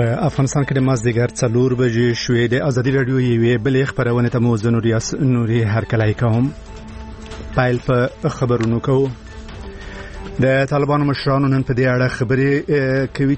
په افغانستان کې د مازدیګر 4 بجې شوې د ازادي رادیو یوې بلې خبرونه ته مو نوري هرکلی کوم. پایل په خبرونو کوو. د طالبانو مشرانو نن په دې اړه خبرې کوي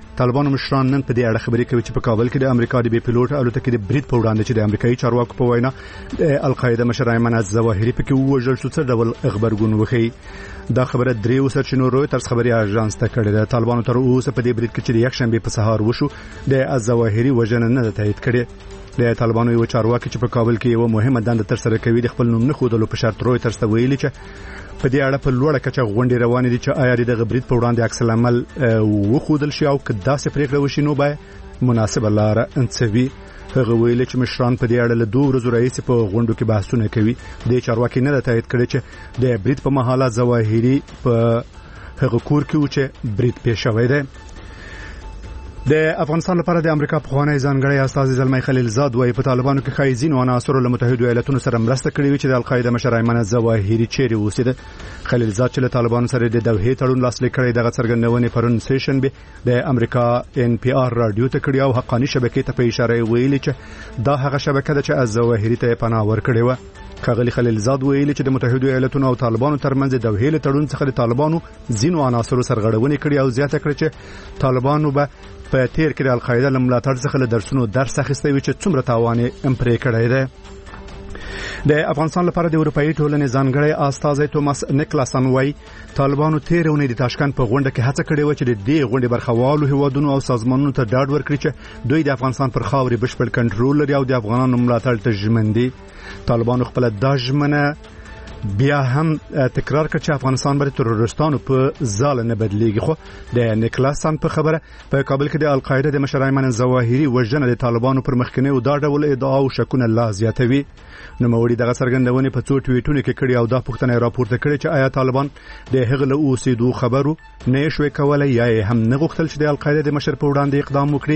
چې په کابل کې د امریکا د بي پيلوټ الوتکې د برید په وړاندې چې د امریکایي چارواکو په وینا د القاعده مشر ایمن الظواهري په کې وژل شو څه ډول خبرګون وکړي. دا خبره درې سرچینو رويټرز خبري اژانس ته کړې ده. طالبانو تر اوسه په دې برید کې چې د یک شنبه په سهار وشو د الظواهري وژنه نه تایید کړي. د طالبانو یو چارواکي چې په کابل کې یو مهمه دنده تر سره کوي د خپل نوم نه خودلو په شرط رويټرز ته ویلي چې په دې اړه په لوړه کچه غونډې روانې دي چې آیا د برید په وړاندې عکس العمل وخودل شي او کدا څه پریکړه وشي نو به مناسبه لار انڅوي. هغه ویل چې مشران په دې اړه له 2 ورځې راځي په غونډو کې بحثونه کوي. د چارواکي نه تایید کړي چې د برید په محاله ظواهري په هغه کور کې و چې برید پیښ شوی دی. د افغانستان لپاره د امریکا پخوانی ځانګړی استاذ زلمی خلیلزاد وايي په طالبانو کې خایزین او عناصر له متحده ایالاتونو سره مرسته کړې وي چې د القاعده مشر ایمن الظواهري چیرې اوسېده. خلیلزاد چې له طالبانو سره د دوحې تړون لاسلیک کړی دغه څرګندونه پرون سیشن به د امریکا NPR رادیو ته کړی او حقانی شبکې ته په اشاره ویلي چې دا هغه شبکه ده چې الظواهري ته پناه ورکړې و. خغلی خلیلزاد ویلي چې د متحده ایالاتونو او طالبانو ترمنځ د دوحې تړون څخه د طالبانو ځینو عناصرو سرغړونې کړې او زیاته کړې چې طالبانو به په تیر کې د القاعده لملاتړ څخه له درسونو درس اخیستی وي چې څومره تاوان یې پرې کړی دی. د افغانستان لپاره د اروپאי ټولنې ځانګړی استاذ توماس نیکلاسن وايي طالبانو تیر اونۍ د تاشکند په غونډه کې هڅه کړې و چې د دې غونډې برخوالو هیوادونو او سازمانونو ته ډاډ ورکړي چې دوی د افغانستان پر خاورې بشپړ کنټرول لري او د افغانانو ملاتړ ته ژمن دي. طالبانو خپل د ژمنه بیا هم تکرار کړ چې افغانستان باندې ترورستانو په ځال نه بدلیږي. خو د نیکلاسن په خبره په کابل کې د القاعده د مشر ایمن الظواهري وژنه د طالبانو پر مخکنی او دا ډول ادعا او شکونه لا زیاتوي. نو موري دغه څرګندونه په څو ټویټونو کې کړي او دا پوښتنه راپورته کړي چې آیا طالبان د هغه له اوسېدو خبرو نه شوي کولای یا هم نه غوښتل چې د القاعده د مشر په وړاندې اقدام وکړي.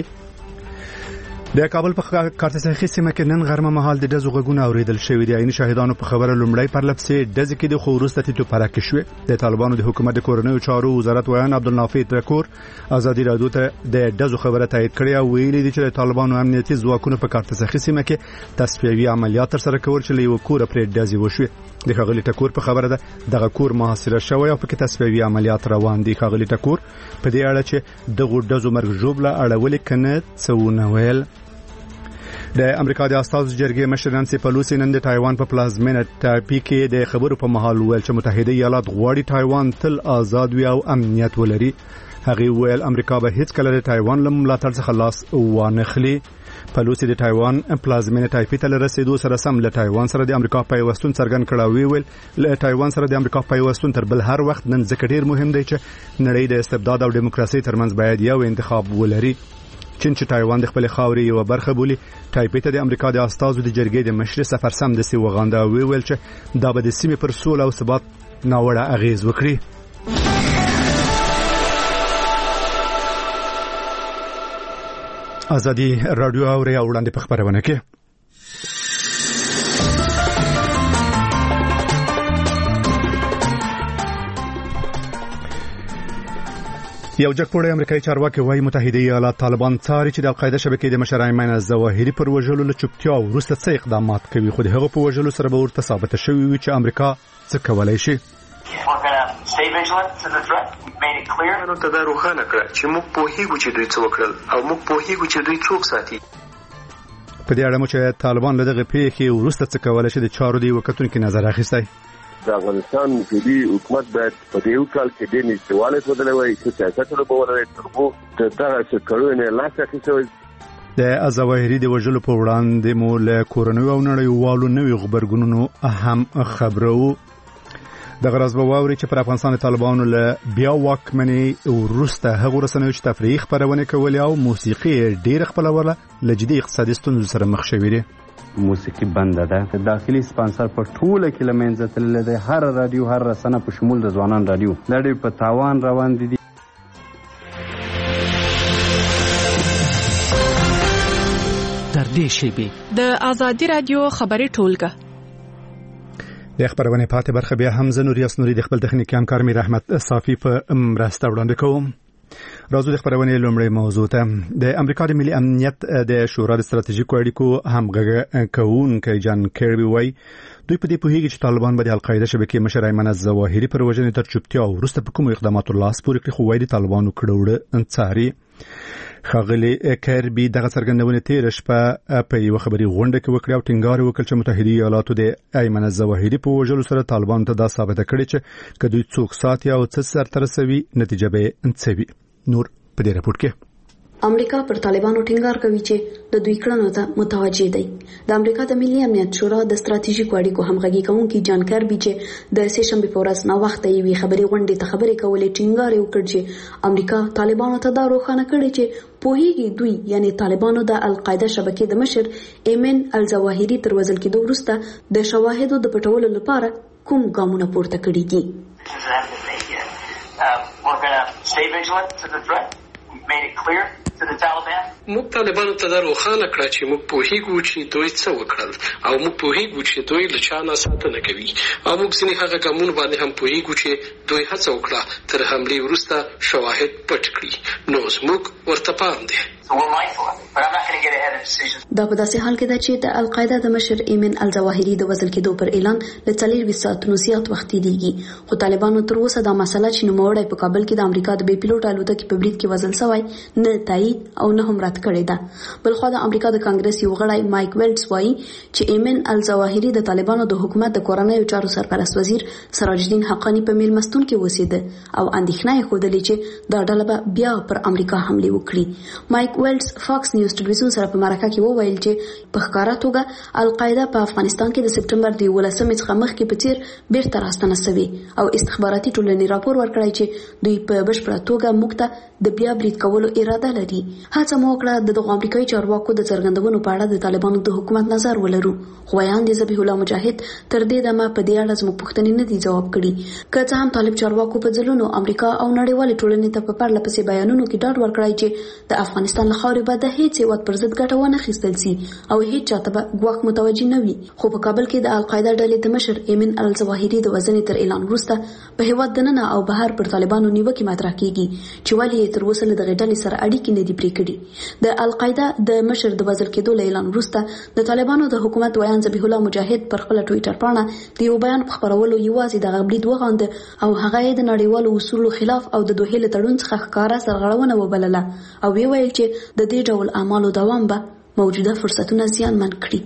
د کابل په کارتسخي سیمه کې نن غرمه مهال د دزو غږونه اوریدل شوې دي. عین شاهدانو په خبره لومړی پر لپسې دز کې د خورسته تیتو پراکې شوې. د طالبانو د حکومت د کورنیو چارو وزارت ویان عبدالنافع تکور ازادي رادیو ته د دزو خبره تایید کړې او ویلي دي چې د طالبانو امنیتي ځواکونو په کارتسخي سیمه کې تصفیوي عملیات تر سره کول چې له کور پرې دزي وشوي. د خغلی ټکور په خبره ده دغه کور محاصره شوی او په کې تصفیوي عملیات روان دي. خغلی ټکور په دې اړه چې دغه دزو مرګ جوړه اړول کنه څونه ویل. د امریکا د استازو جرګې مشر نانسي پلوسی نن د تایوان په پلازمینه ټاپي کې د خبرو په محل ویل چې متحده ایالات غواړي تایوان تل آزاد وي او امنیت ولري. هغه ویل امریکا به هیڅ کله د تایوان له ملاتړ څخه لاس وانخلي. پلوسی د تایوان پلازمینه ټاپي ته رسیدو سره سم له تایوان سره د امریکا پیوستون څرګند کړه. ویل له تایوان سره د امریکا پیوستون تر بل هر وخت نن ځکه ډیر مهم دی چې نړۍ د استبداد او دیموکراسي ترمنځ باید یو انتخاب ولري. چین چې تایوان د خپل خاورې یو برخه بولي ټایپی ته د امریکا د استازو د جرګې د مشر سفر سم د سی وغاندا ویل چې دا به د سیمې پر سول او ثبات ناوړه اغیز وکړي. ازادي رادیو اوري وړاندې په خبرونه کې یو جګپوړی امریکایي چارواکي وايي متحده ایالات طالبان څاري چې د القاعده شبکې د مشر ایمن الظواهري پر وژلو له چوپتیا وروسته څه اقدامات کوي. خو هغه په وژلو سره به ورته ثابت شوی وي چې امریکا څه کولای شي. نو ته دا روښانه کړه چې موږ پوهیږو چې دوی څه وکړل او موږ پوهیږو چې دوی څوک ساتي. په دې اړه مو چې طالبان له دغه پیښې وروسته څه کولای شي د چارو دی وکتونکو نظر اخیستی. د افغانستان فدرالي حکومت باید په دې کال کې د نړیوالې ودلې وایي چې سیاست له بوره ترغو د دغه څکړو لاس اخیستوي. د الظواهري د وژلو په وړاندې مو له کورنیو او نړیوالو نوي خبرګونونو اهم خبرو. د غرض به واوري چې پر افغانستان طالبانو له بیا واکمنۍ وروسته هغه رسنیو چې تفریح خبرونه کولې او موسیقي ډېر خپلوله لجدي اقتصادي ستونزو سره مخ شوې دي. موسیقي بنده ده. داخلي سپانسر په ټوله کې لمنځه تللی دی. هر رادیو هر رسنه په شمول د ځوانان رادیو دا ډېر په تاوان روان دي. در دې شیبې د ازادي رادیو خبري ټولګه د خبرونه پاتې برخه بیا هم زنوري اسنوري د خپل تخنیکي همکار میر احمد صافي په مرسته وړاندې کوم. راځو د خبرونې لومړی موضوع ته. د امریکا د ملي امنیت د شورا د ستراتیژیکو اړیکو همغږي کوونکی جان کیربي وایي دوی په دې پوهیږي چې طالبان به د القاعده شبکې مشر ایمن الظواهري پر وژنې تر چوپتیا وروسته په کوم اقداماتو لاس پورې کړي، خو وایي د طالبانو کړه انصاري. ښاغلي کیربي دغه څرګندونه تیر شپه په یو خبري غونډه کې وکړه او ټینګار وکړ چې متحده ایالاتو د ایمن الظواهري په وژلو سره طالبان ته دا ثابت کړي چې کدوې څوک ساتي او څه سرته رسوي نتیجه به انڅوي. نور په دې راپور کې امریکا پر طالبانو ټینګار کوي چې د دوی کړنو ته متوجه دی. د امریکا د ملي امنیت شورا د ستراتیژیکو اړیکو همغږي کوونکی جان کیربي چې د سهشنبه په ورځ نو وخت یې وی خبري غونډې ته خبرې کولې ټینګار وکړ چې امریکا طالبانو ته دا روښانه کړي چې پوهیږي دوی یعنی طالبانو د القاعده شبکې د مشر ایمن الظواهري تر وژل کېدو وروسته د شواهدو د پټولو لپاره کوم ګامونه پورته کړي دي. موږ طالبانو ته دا روښانه کړه چې موږ پوهیږو چې دوی څه وکړل او موږ پوهیږو چې دوی له چا نه ساتنه کوي او موږ ځینې هغه ګامونه باندې هم پوهیږو چې دوی هڅه وکړه تر حملې وروسته شواهد پټ کړي، نو زموږ ورته پام دی. دا په داسې حال کې ده چې د القاعده د مشر ایمن الظواهري د وژل کېدو پر اعلان له 4 ساعتونو زیات وخت تیریږي، خو طالبانو تر اوسه دا مسله چې نوموړی په کابل کې د امریکا د بې پیلوټ الوتکې په برید کې وژل شوی نه تایید او نه هم رد کړی ده. بلخو د امریکا د کانګرس یو غړی مایک ویلټس وایي چې ایمن الظواهري د طالبانو د حکومت د کورنیو چارو سرپرست وزیر سراج الدین حقانی په میلمستون کې اوسېده او اندېښنه یې ښودلې چې دا ډله به بیا پر امریکا حمله وکړي. مایک ویلټس فاکس نیوز ټلویزیون سره په مرکه کې وویل چې په ښکاره توګه القاعده په افغانستان کې د سپټمبر د 11 څخه مخکې په تیر بیرته راستنه شوې او استخباراتي ټولنې راپور ورکړی چې دوی په بشپړه توګه موږ ته د بیا برید کولو اراده لري. هڅه مو وکړه د امریکایي چارواکو د څرګندونو په اړه د طالبانو د حکومت نظر ولرو، خو ویاند ذبیح الله مجاهد تر دې دمه په دې اړه زموږ پوښتنې نه دي ځواب کړي. که څه هم طالب چارواکو په ځلونو امریکا او نړیوالې ټولنې ته په پرله پسې بیانونو کې ډاډ ورکړی چې د افغانستان له خاورې به د هیڅ هیواد پر ضد ګټه ونه اخیستل شي او هیڅ چاته به ګواښ متوجه نه وي، خو په کابل کې د القاعده ډلې د مشر ایمن الظواهري د وژنې تر اعلان وروسته په هیواد دننه او بهر پر طالبانو نیوکې مطرح کیږي چې ولې تر اوسه له دغه ډلې سره اړیکې نه دي پرې کړې. د القاعده د مشر د وژل کېدو له اعلان وروسته د طالبانو د حکومت ویاند ذبیح الله مجاهد پر خپل ټوئیټر باندې د یو بیان په خبرولو یوازې د غبرید وغوند او هغه د نړیوالو اصولو خلاف او د دوه له تړون څخه ښکارا سرغړونه وبلله او ویل چې د دې ډول اعمالو دوام به موجوده فرصتونه زیانمن کړي.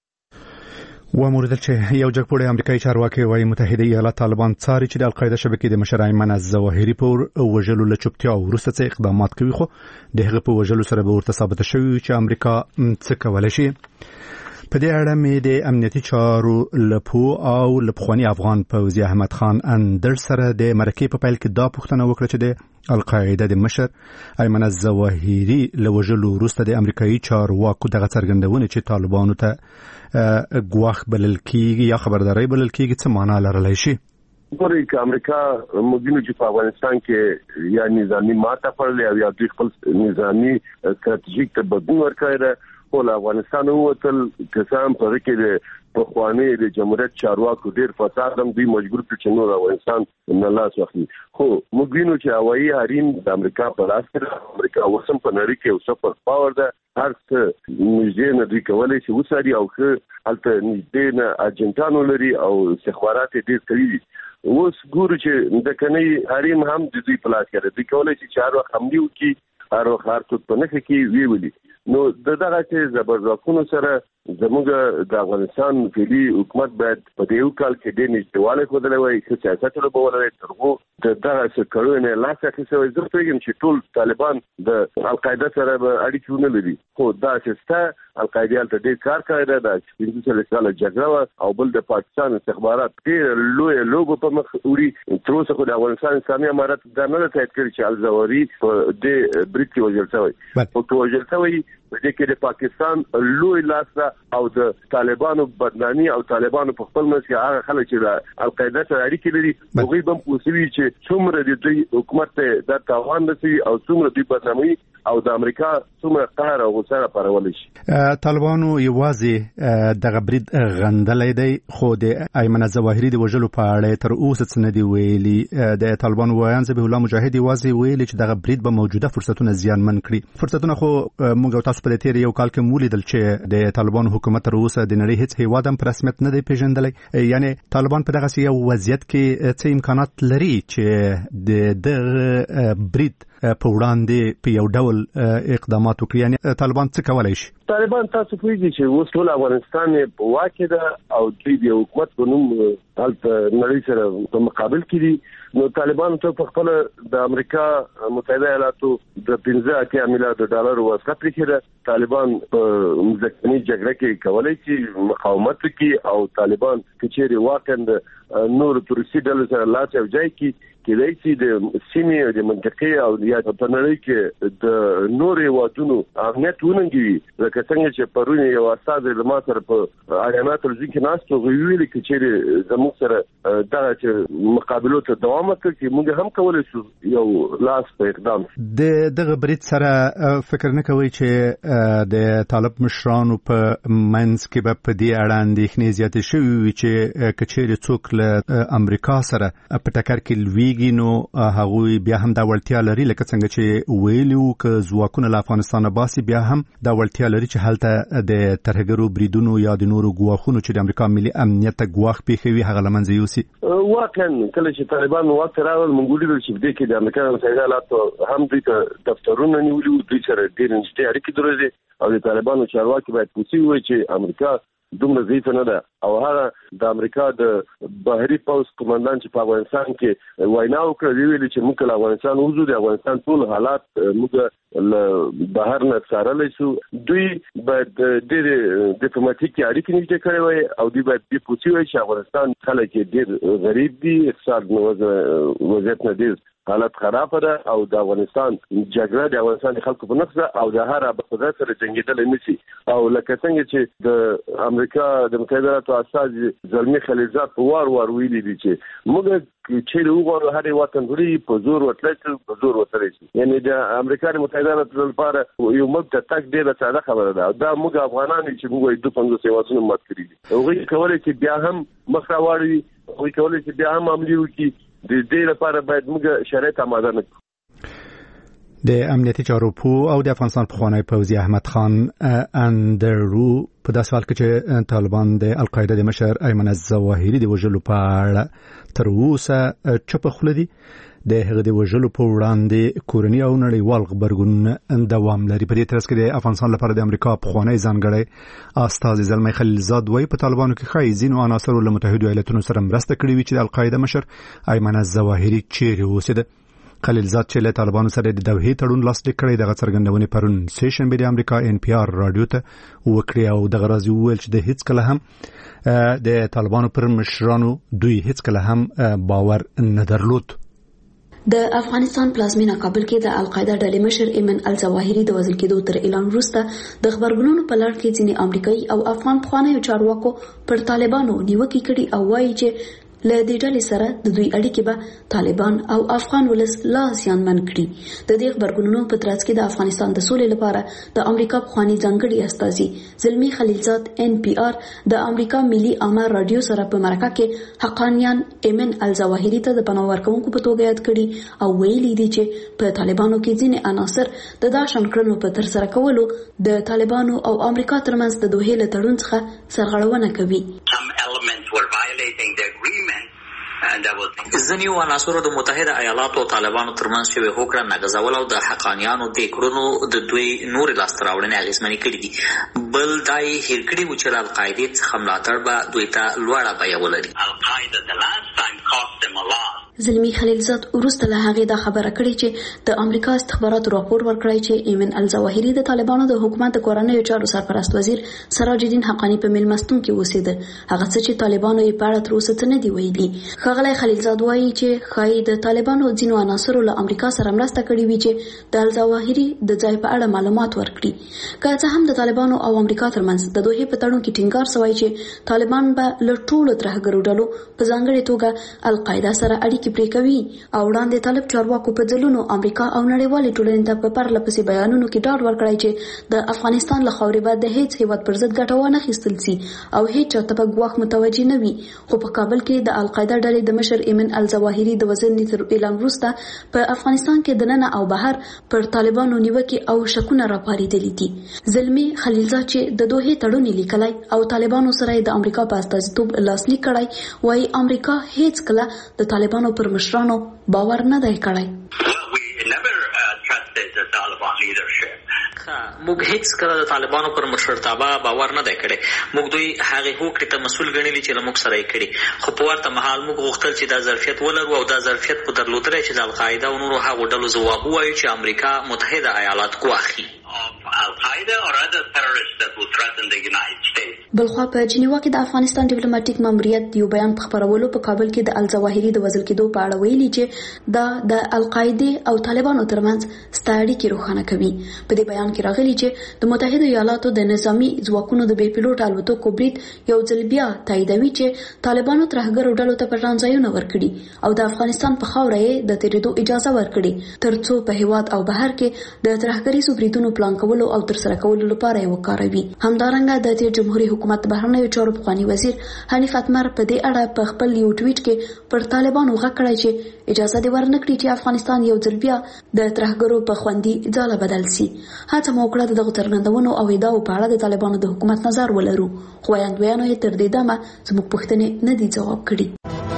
وموردل چې یو جګپوړی امریکایي چارواکي وايي متحده ایالات طالبان څاري چې د القاعده شبکې د مشر ایمن الظواهري په وژلو له چوپتیا وروسته څه اقدامات کوي، خو دغه په وژلو سره به ورته ثابت شوی چې امریکا څه کولای شي. په دې اړه مې د امنیتي چارو لپو او لپخوانی افغان پوځي احمد خان اندر سره د مرکې په پیل کې دا پوښتنه وکړه چې د القاعده د مشر ایمن الظواهري له وژلو وروسته د امریکایي چارواکو دغه څرګندونه چې طالبانو ته ګواښ بلل کیږي یا خبرداري بلل کیږي څه معنا لرلی شي. ګورئ چې امریکا موږ چې په افغانستان کې یا نظامی ماته پړلې او یا دوی خپل نظامی ستراتیژیک ته بدلون ورکړی دی، خو له افغانستان ووتل کسان په کې په خوانې د جمهوریت چارواکو ډېر فساد هم دوی مجبور کړ چې نور افغانستان نه لاس واخلي. خو موږ وینو چې هوایي حریم د امریکا په لاس کې، امریکا اوسم په نړۍ کې یو سپر پاور ده، هر څه نږدې نه دوی کولی شي وساري او ښه هلته نږدې نه اجنټانو لري او استخبارات یې ډېر قوي دي. اوس ګورو چې د کنۍ حریم هم د دوی په لاس کې ده، دوی کولی شي چې هر وخت حملې وکړي، هر وخت هر څوک په نښه کې ویولي. نو دغه چې زبردستونو سره زموږ د افغانستان فعلي حکومت باید په دې یو کال کې ډېر نږدېوالی ښودلی وای، ښه سیاست ولوبولی وای، تر هغو دغه څه کړیو نه لاس اخیستی وای. زه پوهېږم چې ټول طالبان د القاعده سره به اړیکې ونه لري، خو داسې شته القاعده هلته ډېر کار کړی ده. د 45 کاله جګړه وه او بل د پاکستان استخبارات ډېر لویه لوبه په مخ وړي. تر اوسه خو د افغانستان اسلامي امارت دا نه ده تایید کړې چې الظواهري په دې برید کې وژل شوی، خو که وژل شوی په دې کې د پاکستان لوی لاس او د طالبانو بدنامي او طالبانو په خپل منځ کې هغه خلک چې د القاعده سره اړیکې لري هغوی هم پوښتنه چې څومره د دوی حکومت ته د تاوان رسي او څومره دوی بدنامي او د امریکا څومره قهر او غوسه راپارول شي. طالبانو یوازې د غبرید غندلې دی خو د ایمن الظواهري د وژلو په اړه تر اوسه څه نه دی ویلي. د طالبانو وایان ذبیح الله مجاهد یوازې ویلي چې د غبرید به موجوده فرصتونه زیانمن کړي. فرصتونه خو موږ تاسو په تیر یو کال کې مولیدل چې د طالبانو حکومت تر اوسه د نړۍ هیڅ هیواد هم په رسمیت نه دی پیژندلی. یعنی طالبان په دغه یو وضعیت کې څه امکانات لري چې د برید په وړاندې په یو ډول اقدامات وکړي. یعنی طالبان څه کولای شي؟ طالبان تاسو پوهیږئ چې اوس ټول افغانستان په واکه ده او د حکومت په نوم هلته نړۍ سره په مقابل کې دي. نو طالبان ته په خپل د امریکا متحده ایالاتو د 15 میلیارډ ډالر واسطه پریکړه طالبان په مځکني جګړه کې کولای شي مقاومت وکړي او طالبان کچېری واکند نور ترسي ډول سره لاس او ځای کې کېدای شي د سیمې د منطقې او یا په نړۍ کې د نورې وادونو اهمیت وننګوي. لکه څنګه چې پرون یو استاد د ما سره په اړینا تلویزیون کې ناستو ویلي چې زموږ سره دا چې مقابلو ته دوام وکړي چې موږ هم کولای شو یو لاس په اقدام. دغه برید سره فکر نه کوي چې د طالب مشرانو په منځ کې به په دې اړه اندېښنې زیاتې شوې وي چې کچېرې څوک له امریکا سره په ټکر کې لوي نو هغوی بیا هم دا وړتیا لري لکه څنګه چې ویلو ک ځواکونه له افغانستان باسي بیا هم دا وړتیا لري چې هلته د ترهګرو بریدونو یا د نورو ګواښونو چې د امریکا ملي امنیت ته ګواښ پیښوي هغه لمنځه یوسي. واقعا کله چې طالبان وخت راول مونږ ولیدل چې د کې د امریکا متحده ایالاتو هم د دفترونو نیولي دوی سره ډېر نږدې اړیکې درلودې او د طالبانو چارواکي باید پوښتنه وکړي چې امریکا دومره ضعیفه نه ده او هغه د امریکا د بهري پوز کمانډان چې په افغانستان کې وینا وکړه ویلي چې موږ له افغانستان وځو د افغانستان ټول حالات موږ له بهر نه څارلی شو. دوی باید ډېر ډیپلوماټیکي اړیکې نږدې کړې وای او دوی باید دې پوښتنه وکړي چې افغانستان خلک ډېر غریب دي اقتصاد وضعیت نه ډېر حالت خراب ده او د افغانستان جګړه د افغانستان خلکو په نفس او د هر ابخدا سره جنگیدل نشي او لکه څنګه چې د امریکا د متحده ایالاتو استاد زلمی خلیلزاد په وار ویلي دي چې موږ چې وګورو هر وطن غړي په زور وتلای په زور وتلای شي. یعنی د امریکا متحده ایالاتو لپاره یو مبدا تک ډیره ساده خبره ده. دا موږ افغانان چې موږ 250 هیوادونو مات کړی دي هغه کولای چې بیا هم مخ راوړي هغه کولای چې بیا هم عملي وکړي. د دې لپاره باید موږ شرایط آماده نکړو. د امنیتي چارو او د افغانستان پخوانی پوځي احمد خان اندرو په داسې حال کې چې طالبان د القاعده د مشر ایمن الظواهري د وژلو په اړه تر اوسه چوپ خوله دي. د هغه د وژلو په وړاندې کورني او نړیوال غبرګون دوام لري. په دې ترڅ کې د افغانستان لپاره د امریکا پخوانی ځانګړی استاد زلمی خلیلزاد وایي په طالبانو کې ښایي ځینو عناصرو له متحده ایالاتونو سره مرسته کړې وي چې د القاعده مشر ایمن الظواهري چیرې اوسېده. خلیلزاد چې له طالبانو سره د دوحې تړون لاسلیک کړی دغه څرګندونې پرون سیشنبه د امریکا NPR رادیو ته وکړې او دغه راز وویل چې د هیڅ کله هم د طالبانو پر مشرانو دوی هیڅ کله هم باور نه درلود. د افغانستان پلازمینه کابل کې د القاعده ډلې مشر ایمن الظواهري د وژل کېدو تر اعلان وروسته د خبرګونونو په لړ کې ځینې امریکایي او افغان پخوانیو چارواکو پر طالبانو نیوکې کړي او وایي چې له دې ډلې سره د دوی اړیکې به طالبان او افغان ولس لا زیانمن کړي. د دې خبرګونونو په ترڅ کې د افغانستان د سولې لپاره د امریکا پخوانی ځانګړي استازي زلمی خلیلزاد NPR د امریکا ملي عامه رادیو سره په مرکه کې حقانیان ایمن الظواهري ته د پناه ورکوونکو په توګه یاد کړي او ویلي دي چې په طالبانو کې ځینې عناصر د داشن کړنو په ترسره کولو د طالبانو او امریکا ترمنځ د دوحې له تړون څخه سرغړونه کوي. ځینې عناصرو د متحده ایالاتو او طالبانو ترمنځ شوې هوکړه ناګزول او د حقانیانو د کړنو د دوی نورې لاسته راوړنې اغېزمنې کړي دي. بل دا یې هېر کړي وو چې له القاعدې څخه ملاتړ به دوی ته لوړه بیه ولري. زلمی خلیلزاد وروسته له هغې دا خبره کړې چې د امریکا استخباراتو راپور ورکړی چې ایمن الظواهري د طالبانو د حکومت د کورنیو چارو سرپرست وزیر سراج الدین حقانی په میلمستون کې اوسېده. هغه څه چې طالبانو یې په اړه تر اوسه څه نه دي ویلي. ښاغلی خلیلزاد وایي چې ښایي د طالبانو ځینو عناصرو له امریکا سره مرسته کړې وي چې د الظواهري د ځای په اړه معلومات ورکړي. که څه هم د طالبانو او امریکا ترمنځ د دوحې په تړون کې ټینګار شوی چې طالبان به له ټولو ترهګرو ډلو په ځانګړې توګه القاعده سره اړیکې پرې کوي او وړاندې طالب چارواکو په ځلونو امریکا او نړیوالې ټولنې ته په پرله پسې بیانونو کې ډاډ ورکړی چې د افغانستان له خاورې به د هیڅ هیواد پر ضد ګټه وانه اخیستل سي او هیڅ چاته به ګواښ متوجه نه وي. خو په کابل کې د القاعده ډلې د مشر ایمن الظواهري د وزیر تر اعلان وروسته په افغانستان کې د ننه او بهر پر طالبانو نیوکې او شکونه راپارېدلي دي. زلمی خلیلزاد چې د دوحې تړون لیکلی او طالبانو سره د امریکا په استازیتوب لاسلیک کړی وایي امریکا هیڅ کله د طالبانو پر مشرانو باور نه دی کړی. موږ هیڅ کله د طالبانو پر مشرتابه باور نه دی کړی. موږ دوی هغې هوکړې ته مسؤل ګڼلي چې له موږ سره یې کړي. خو په ورته مهال موږ غوښتل چې دا ظرفیت ولرو او دا ظرفیت په درلودلی چې د القاعده او نورو هغو ډلو ځواب ووایو چې امریکا متحده ایالات ګواښي. بلخوا په جنیوا کې د افغانستان ډیپلوماټیک ماموریت یو بیان په خبرولو په کابل کې د الظواهري د وژل کېدو په اړه ویلي چې دا د القاعده او طالبانو ترمنځ ستړي اړیکې روښانه کوي. په دې بیان کې راغلي چې د متحده ایالاتو د نظامی ځواکونو د بې پیلوټ الوتکو برید یو ځل بیا تاییدوي چې طالبانو ترهګرو ډلو ته پټرانځایونه ورکړي او د افغانستان په خاوره یې د تیریدو اجازه ورکړي ترڅو په هیواد او بهر کې د ترهګریزو بریدونو پلان کولو او ترسره کولو لپاره یې وکاروي. همدارنګه د تیر جمهوریت حکومت بهرنیو چارو پخوانی وزیر حنیف اتمر په دې اړه په خپل یو ټویټ کې پر طالبانو غږ کړی چې اجازه دې ورنکړي چې افغانستان یو ځل بیا د ترهګرو په خوندي ځاله بدل سي. هڅه مو وکړه دغه څرګندونو او ادعاو په اړه د طالبانو د حکومت نظر ولرو، خو وړاندوینو یې تر دې دمه زموږ پوښتنې نه دي ځواب کړي.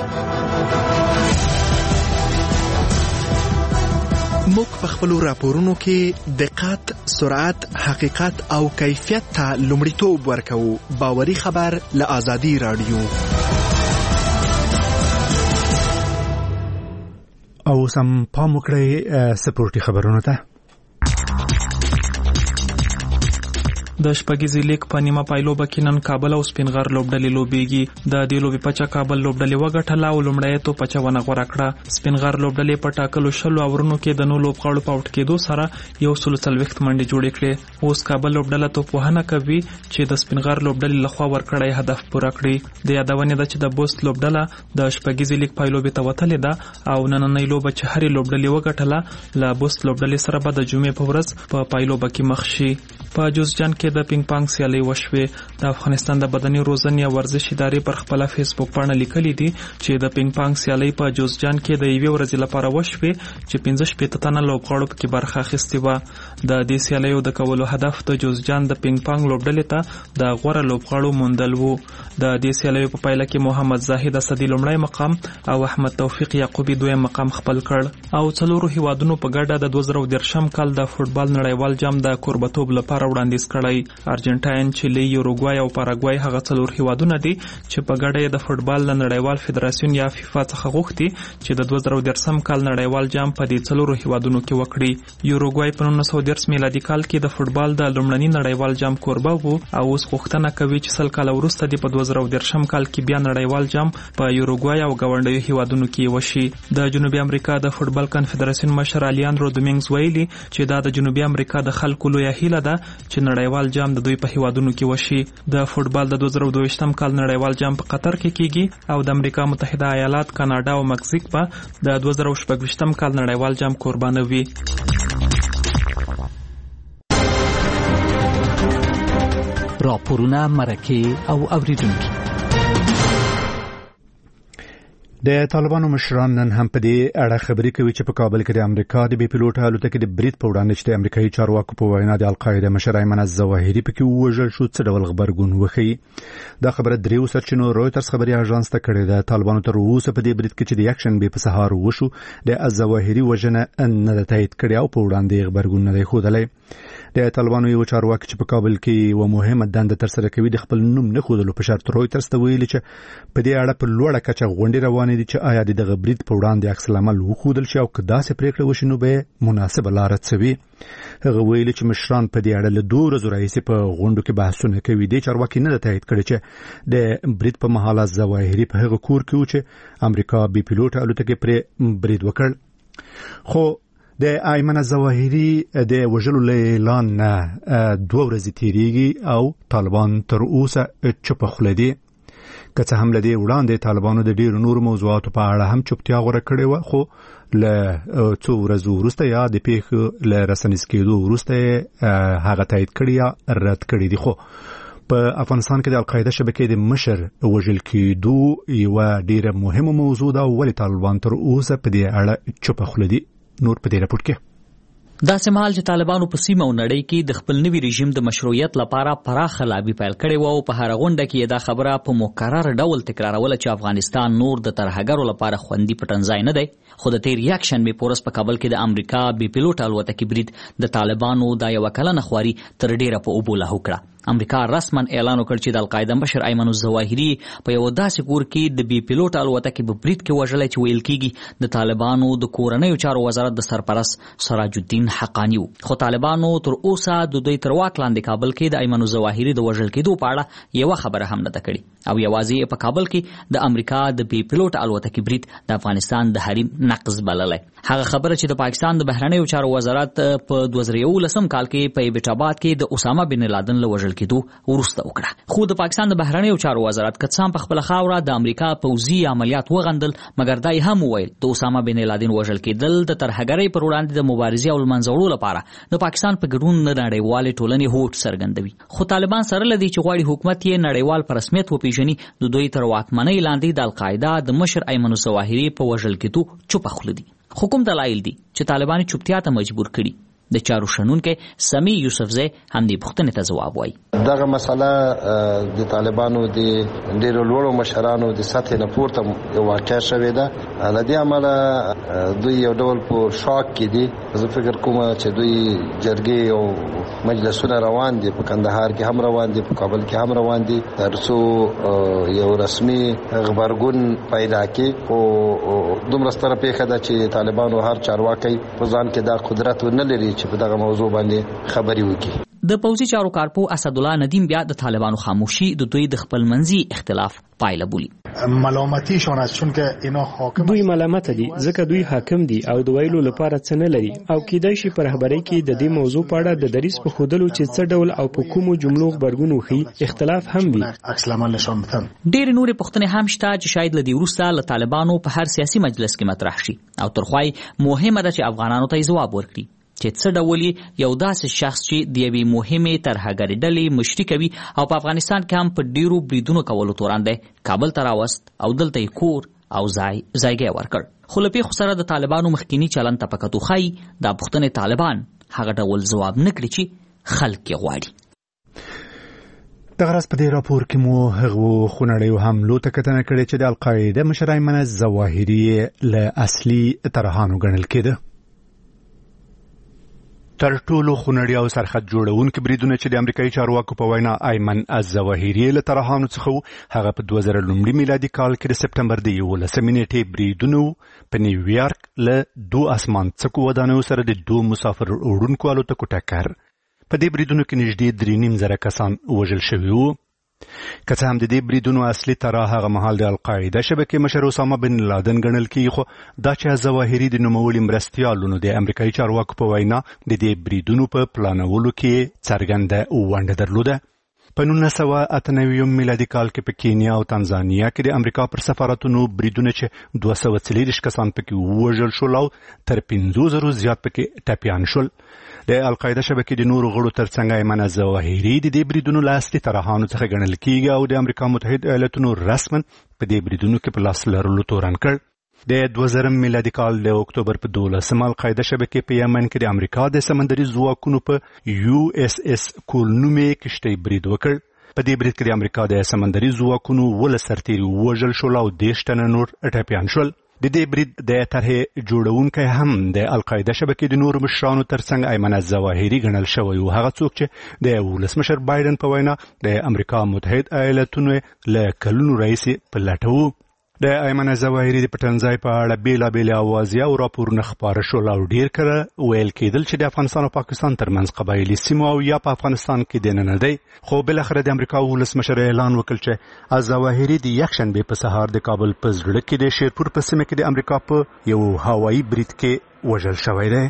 موږ په خپلو راپورونو کې دقت، سرعت، حقیقت او کیفیت ته لومړیتوب ورکوو. باوري خبر له آزادي رادیو. او سم پام وکړئ سپورټي خبرونو ته. د شپږیزې لیګ په نیمه پایلوبه کې نن کابل او سپینغر لوبډلې لوبېږي. د دې لوبې پچه کابل لوبډلې وګټله او لومړیتوب پچه ونه غوره کړه. سپینغر لوبډلې په ټاکلو 20 اورونو کې د 9 لوبغاړو په اوټ کېدو سره 140 منډې جوړې کړې. اوس کابل لوبډله توپوهنه کوي چې د سپینغر لوبډلې لخوا ورکړی هدف پوره کړي. د یادونې ده چې د بوست لوبډله د شپږیزې لیګ پایلوبې ته وتلې ده او نننۍ لوبه چې هرې لوبډلې وګټله له بوست لوبډلې سره به د جمعې په ورځ په پایلوبه کې مخ شي. په جوزجان کې د پینګ پانګ سیالي وشوې. د افغانستان د بدني روزنې او ورزش ادارې پر خپل فیسبوک باندې لیکلي دي چې د پینګ پانګ سیالي په جوزجان کې د یوې ورځې لپاره وشوې چې 15 تنه لوبغاړو پکې برخه اخیستې وه. د دې سیالیو د کولو هدف د جوزجان د پینګ پانګ لوبډلې ته د غوره لوبغاړو موندل وو. د دې سیالیو په پایله کې محمد زاهد اسدي لومړی مقام او احمد توفیق یعقوبی دویم مقام خپل کړ. او څلورو هیوادونو په ګډه د 2013 کال د فوټبال نړیوال جام د کوربتوب لپاره وړاندیز کړی. ارجنټاین، چیلي، یوروګوای او پاراګوای هغه څلور هیوادونه دي چې په ګډه د فوټبال د نړیوال فدراسیون یا فیفا څخه غوښتي چې د 2013 کال نړیوال جام په دې څلورو هیوادونو کې وکړي. یوروګوای په 1913 میلادي کال کې د فوټبال د لومړني نړیوال جام کوربه وو او اوس غوښتنه کوي چې 100 کال وروسته د 2013 کال کې بیا نړیوال جام په یوروګوای او ګاونډیو هیوادونو کې وشي. د جنوبي امریکا د فوټبال کنفدراسیون مشر الیاندرو دومینګز ویلي چې دا د جنوبي امریکا د خلکو لویه هیله ده چې نړیوال جام د دوی په هیوادونو کې وشي. د فوټبال د 2022 کال نړیوال جام په قطر کې کیږي او د امریکا متحده ایالات، کاناډا او مکزیک په د 2014 کال نړیوال جام قربانه وي. راپورونه، مرکه او اوریدونکو. د طالبانو مشران نن هم په دې اړه خبرې کوي چې په کابل کې د امریکا د بې پیلوټ الوتکې د برید په وړاندې چې د امریکایي چارواکو په وینا د القاعده مشر ایمن الظواهري پکې ووژل شو څه ډول غبرګون وښیي. دا خبره دریو سرچینو رویټرز خبري اژانس ته کړې ده. طالبانو تر اوسه په دې برید کې چې د اکشن به په سهار وشو د الظواهري وژنه نه تایید کړې او په وړاندې غبرګون نه دی ښودلی. د طالبانو یو چارواکي چې په کابل کې یو مهمه دنده ترسره کوي د خپل نوم نه ښودلو په شرط رویټرز ته ویلي چې په دې اړه په لوړه کچه غونډې روانې دي چې آیا دغه برید په وړاندې عکس العمل وښودل شي او که داسې پریکړه وشي نو به مناسبه لاره څه وي. هغه ویلي چې مشران په دې اړه له 2 ورځو راهیسې په غونډو کې بحثونه کوي. دې چارواکي نه تایید کړي چې د برید په مهال ظواهري په هغه کور کې و چې امریکا بي پیلوټ الوتکې پرې برید وکړ. خو د ایمن الظواهري د وژلو له اعلان نه 2 ورځې تیریږي او طالبان تر اوسه چوپ خوله دي. که څه هم له دې وړاندې طالبانو د ډېرو نورو موضوعاتو په اړه هم چوپتیا غوره کړې وه، خو له څو ورځو وروسته یا د پیښو له رسنیز کېدو وروسته هغه تایید کړي یا رد کړي دي. خو په افغانستان کې د القاعده شبکې د مشر وژل کېدو یوه ډېره مهمه موضوع ده. ولې طالبان تر اوسه په دې اړه چوپ خوله دي؟ نور په دې راپور کې داسې مهال چې طالبانو په سیمه او نړۍ کې د خپل نوي رژیم د مشروعیت لپاره پراخه لابي پیل کړې و او په هر غونډه کې دا خبره په مکرر ډول تکراروله چې افغانستان نور د ترهګرو لپاره خوندي پټنځای نه دی. خو د تیر یکشنبه پورس په کابل کې د امریکا بي پیلوټ الوتکې برید د طالبانو د یو کلنه خواري تر ډیره په اوبو لاهو کړه. امریکا رسما اعلان وکړ چې د القاعده مشر ایمن الظواهري په یو داسې کور کې د بي پیلوټ الوتکې په برید کې وژل چې ویل کېږي د طالبانو د کورنیو چارو وزارت د سرپرست سراج الدین حقانی. خو طالبانو تر اوسه د دوی تر واک لاندې کابل کې د ایمن الظواهري د وژل کېدو په اړه یو خبره هم نه ده کړې او یوازې په کابل کې د امریکا د بي پیلوټ الوتکې برید د افغانستان د حریم نقض بللی. هغه خبره چې د پاکستان د بهرنیو چارو وزارت په 2019 کال کې په ایبټ آباد کې د اسامه بن لادن له وژل کېدو ورسته وکړه. خو د پاکستان د بهرنیو چارو وزارت کڅام په خپل خاوره د امریکا پوځي عملیات وغندل، مګر دای هم ویل د اسامه بن لادن وژل کېدل د ترهګرۍ پر وړاندې د مبارزې او منځوړو لپاره د پاکستان په ګډون د نړیوالې ټولنې هوډ څرګندوي. خو طالبان سره لدی چې غواړي حکومت یې نړیوال په رسمیت وپیژني، د دوی تر واکمنۍ لاندې د القاعده د مشر ایمن الظواهري په وژل کېدو چوپ خوله دي. حکومت دلایل دي چې طالبان چوپتیا ته مجبور کړي. د چارو شنونکو سمی یوسفزی هم دې پوښتنې ته ځواب وایي. دغه مسله د طالبانو د ډېرو لوړو مشرانو د سطحې نه پورته یو واقع شوې ده. له دې امله دوی یو ډول په شاک کې دي. زه فکر کوم چې دوی جرګې او مجلسونه روان دي، په کندهار کې هم روان دي، په کابل کې هم روان دي، تر څو یو رسمي غبرګون پیدا کړي. او دومره ستره پیښه ده چې طالبانو هر چارواکي په ځان کې دا قدرت نه لري چې په دغه موضوع باندې خبري وکړي. د پوځي چارو کارپو اسد الله ندیم بیا د طالبانو خاموشي د دوی د خپل منځي اختلاف پایله بولي. ملامتیشون است چون که اینا حاکم دوی ملامت دي ځکه دوی حاکم دي او د ویلو لپاره څه نه لري او کیدای شي په رهبرۍ کې د دې موضوع په اړه د دریس په خودلو چې څه ډول او په کومو جملو خبرګون وخی اختلاف هم وي. ډېر نور پوښتنې هم شته چې شاید لدی وروسته له طالبانو په هر سیاسي مجلس کې مطرح شي او ترخوای مهمه ده چې افغانانو ته ځواب ورکړي چې څه ډول یو داسې شخص چې د یوې مهمې ترهګرۍ ډلې مشري کوي او په افغانستان کې هم په ډیرو بریدونو کولو تورن دی کابل ته راوست او دلته یې کور او ځایګی ورکړ. خو له پیښو سره د طالبانو مخکینی چلند ته په کتو ښایي دا پوښتنې طالبان هغه ډول ځواب نه کړي چې خلک یې غواړي. دغه راز په دې راپور کې مو هغو خونړیو حملو ته کتنه کړې چې د القاعده مشر ایمن الظواهري له اصلي ترهانو ګڼل کېده. تر ټولو خونړي او سرحد جوړونکي بریدونه چې د امریکایي چارواکو په وینا ایمن الظواهري له ترهانو څخه هغه په 2000 میلادي کال کې د سپټمبر د 11 نیټې بریدونه په نیویارک له 2 اسمان څکو ودانیو سره د 2 مسافر وړونکو الوتکو ټکر. په دې بریدونو کې نږدې 3.5 کسان وژل شوي وو. که څه هم د دې بریدونو اصلي طرح هغه مهال د القاعده شبکې مشر اسامه بن لادن ګڼل کېږي، خو دا چې الظواهري د نوموړي مرستیالونو د امریکایي چارواکو په وینا د دې بریدونو په پلانولو کې څرګنده ونډه درلوده. په 1998 میلادي کال کې په کینیا او تنزانیا کې د امریکا پر سفارتونو بریدونه چې 240 کسان پکې وژل شول او تر 500 زیات پکې ټپیان شول. د القاعده شبکې د نورو غړو ترڅنګ ایمن الظواهري د دې بریدونو له اصلي طرحانو څخه ګڼل کېږي او د امریکا متحده ایالاتونو رسما په دې بریدونو کې په لاس لرلو تورن کړ. د 2000 میلادي کال د اکتوبر په 12 القاعده شبکې په یمن کې د امریکا د سمندري ځواکونو په USS کولنومې کشتۍ برید وکړ. په دې برید کې د امریکا د سمندري ځواکونو 12 سرتیري وژل شول او 10 تنه نور ټپیان شول. د دې برید د طرحې جوړونکی هم د القاعده شبکې د نورو مشرانو ترڅنګ ایمن الظواهري ګڼل شوی و. هغه څوک چې د ولسمشر بایدن په وینا د امریکا متحده ایالاتونو له کلونو راهیسې په لټه و. د ایمن زواهری د پټنځای په اړه بیلابېل اوازې او راپورونه خپاره شول او ډیر کړه ویل کېدل چې د افغانستان او پاکستان ترمنځ قبایلي سیمو او یا په افغانستان کې دننه دی، خو بالاخره د امریکا ولسمشر اعلان وکړ چې زواهری د یکشنبه په سهار د کابل په زړه کې د شیرپور په سیمه کې د امریکا په یو هوایي برید کې وژل شوی دی.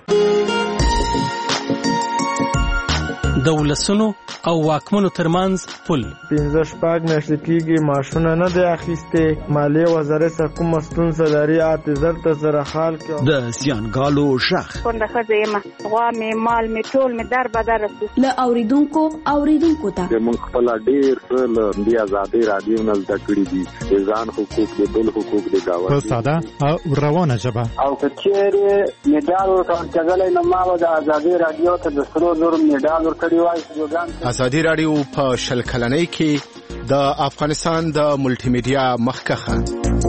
د ولسونو او واکمنو ترمنځ پل 15 میاشتې کېږي معاشونه نه دی اخیستې، مالیې وزارت کوم ستونزه لري اعتذار ته سره حال کې د زیانګالو شخ څنګه ښځه یم غوا مې مال مې ټول مې در بدر رسو له اوریدونکو ته موږ خپل ډیر څه د آزادۍ رادیو نه زده کړي دي، ځان حقوق د بل حقوق د گاوه په ساده او روانه ژبه او کچېره میډال ورکړل نو ما د آزادۍ رادیو ته د سرو زر میډال ورکړی. ازادي رادیو په شل کلنۍ کې د افغانستان د ملټي میډیا مخکخه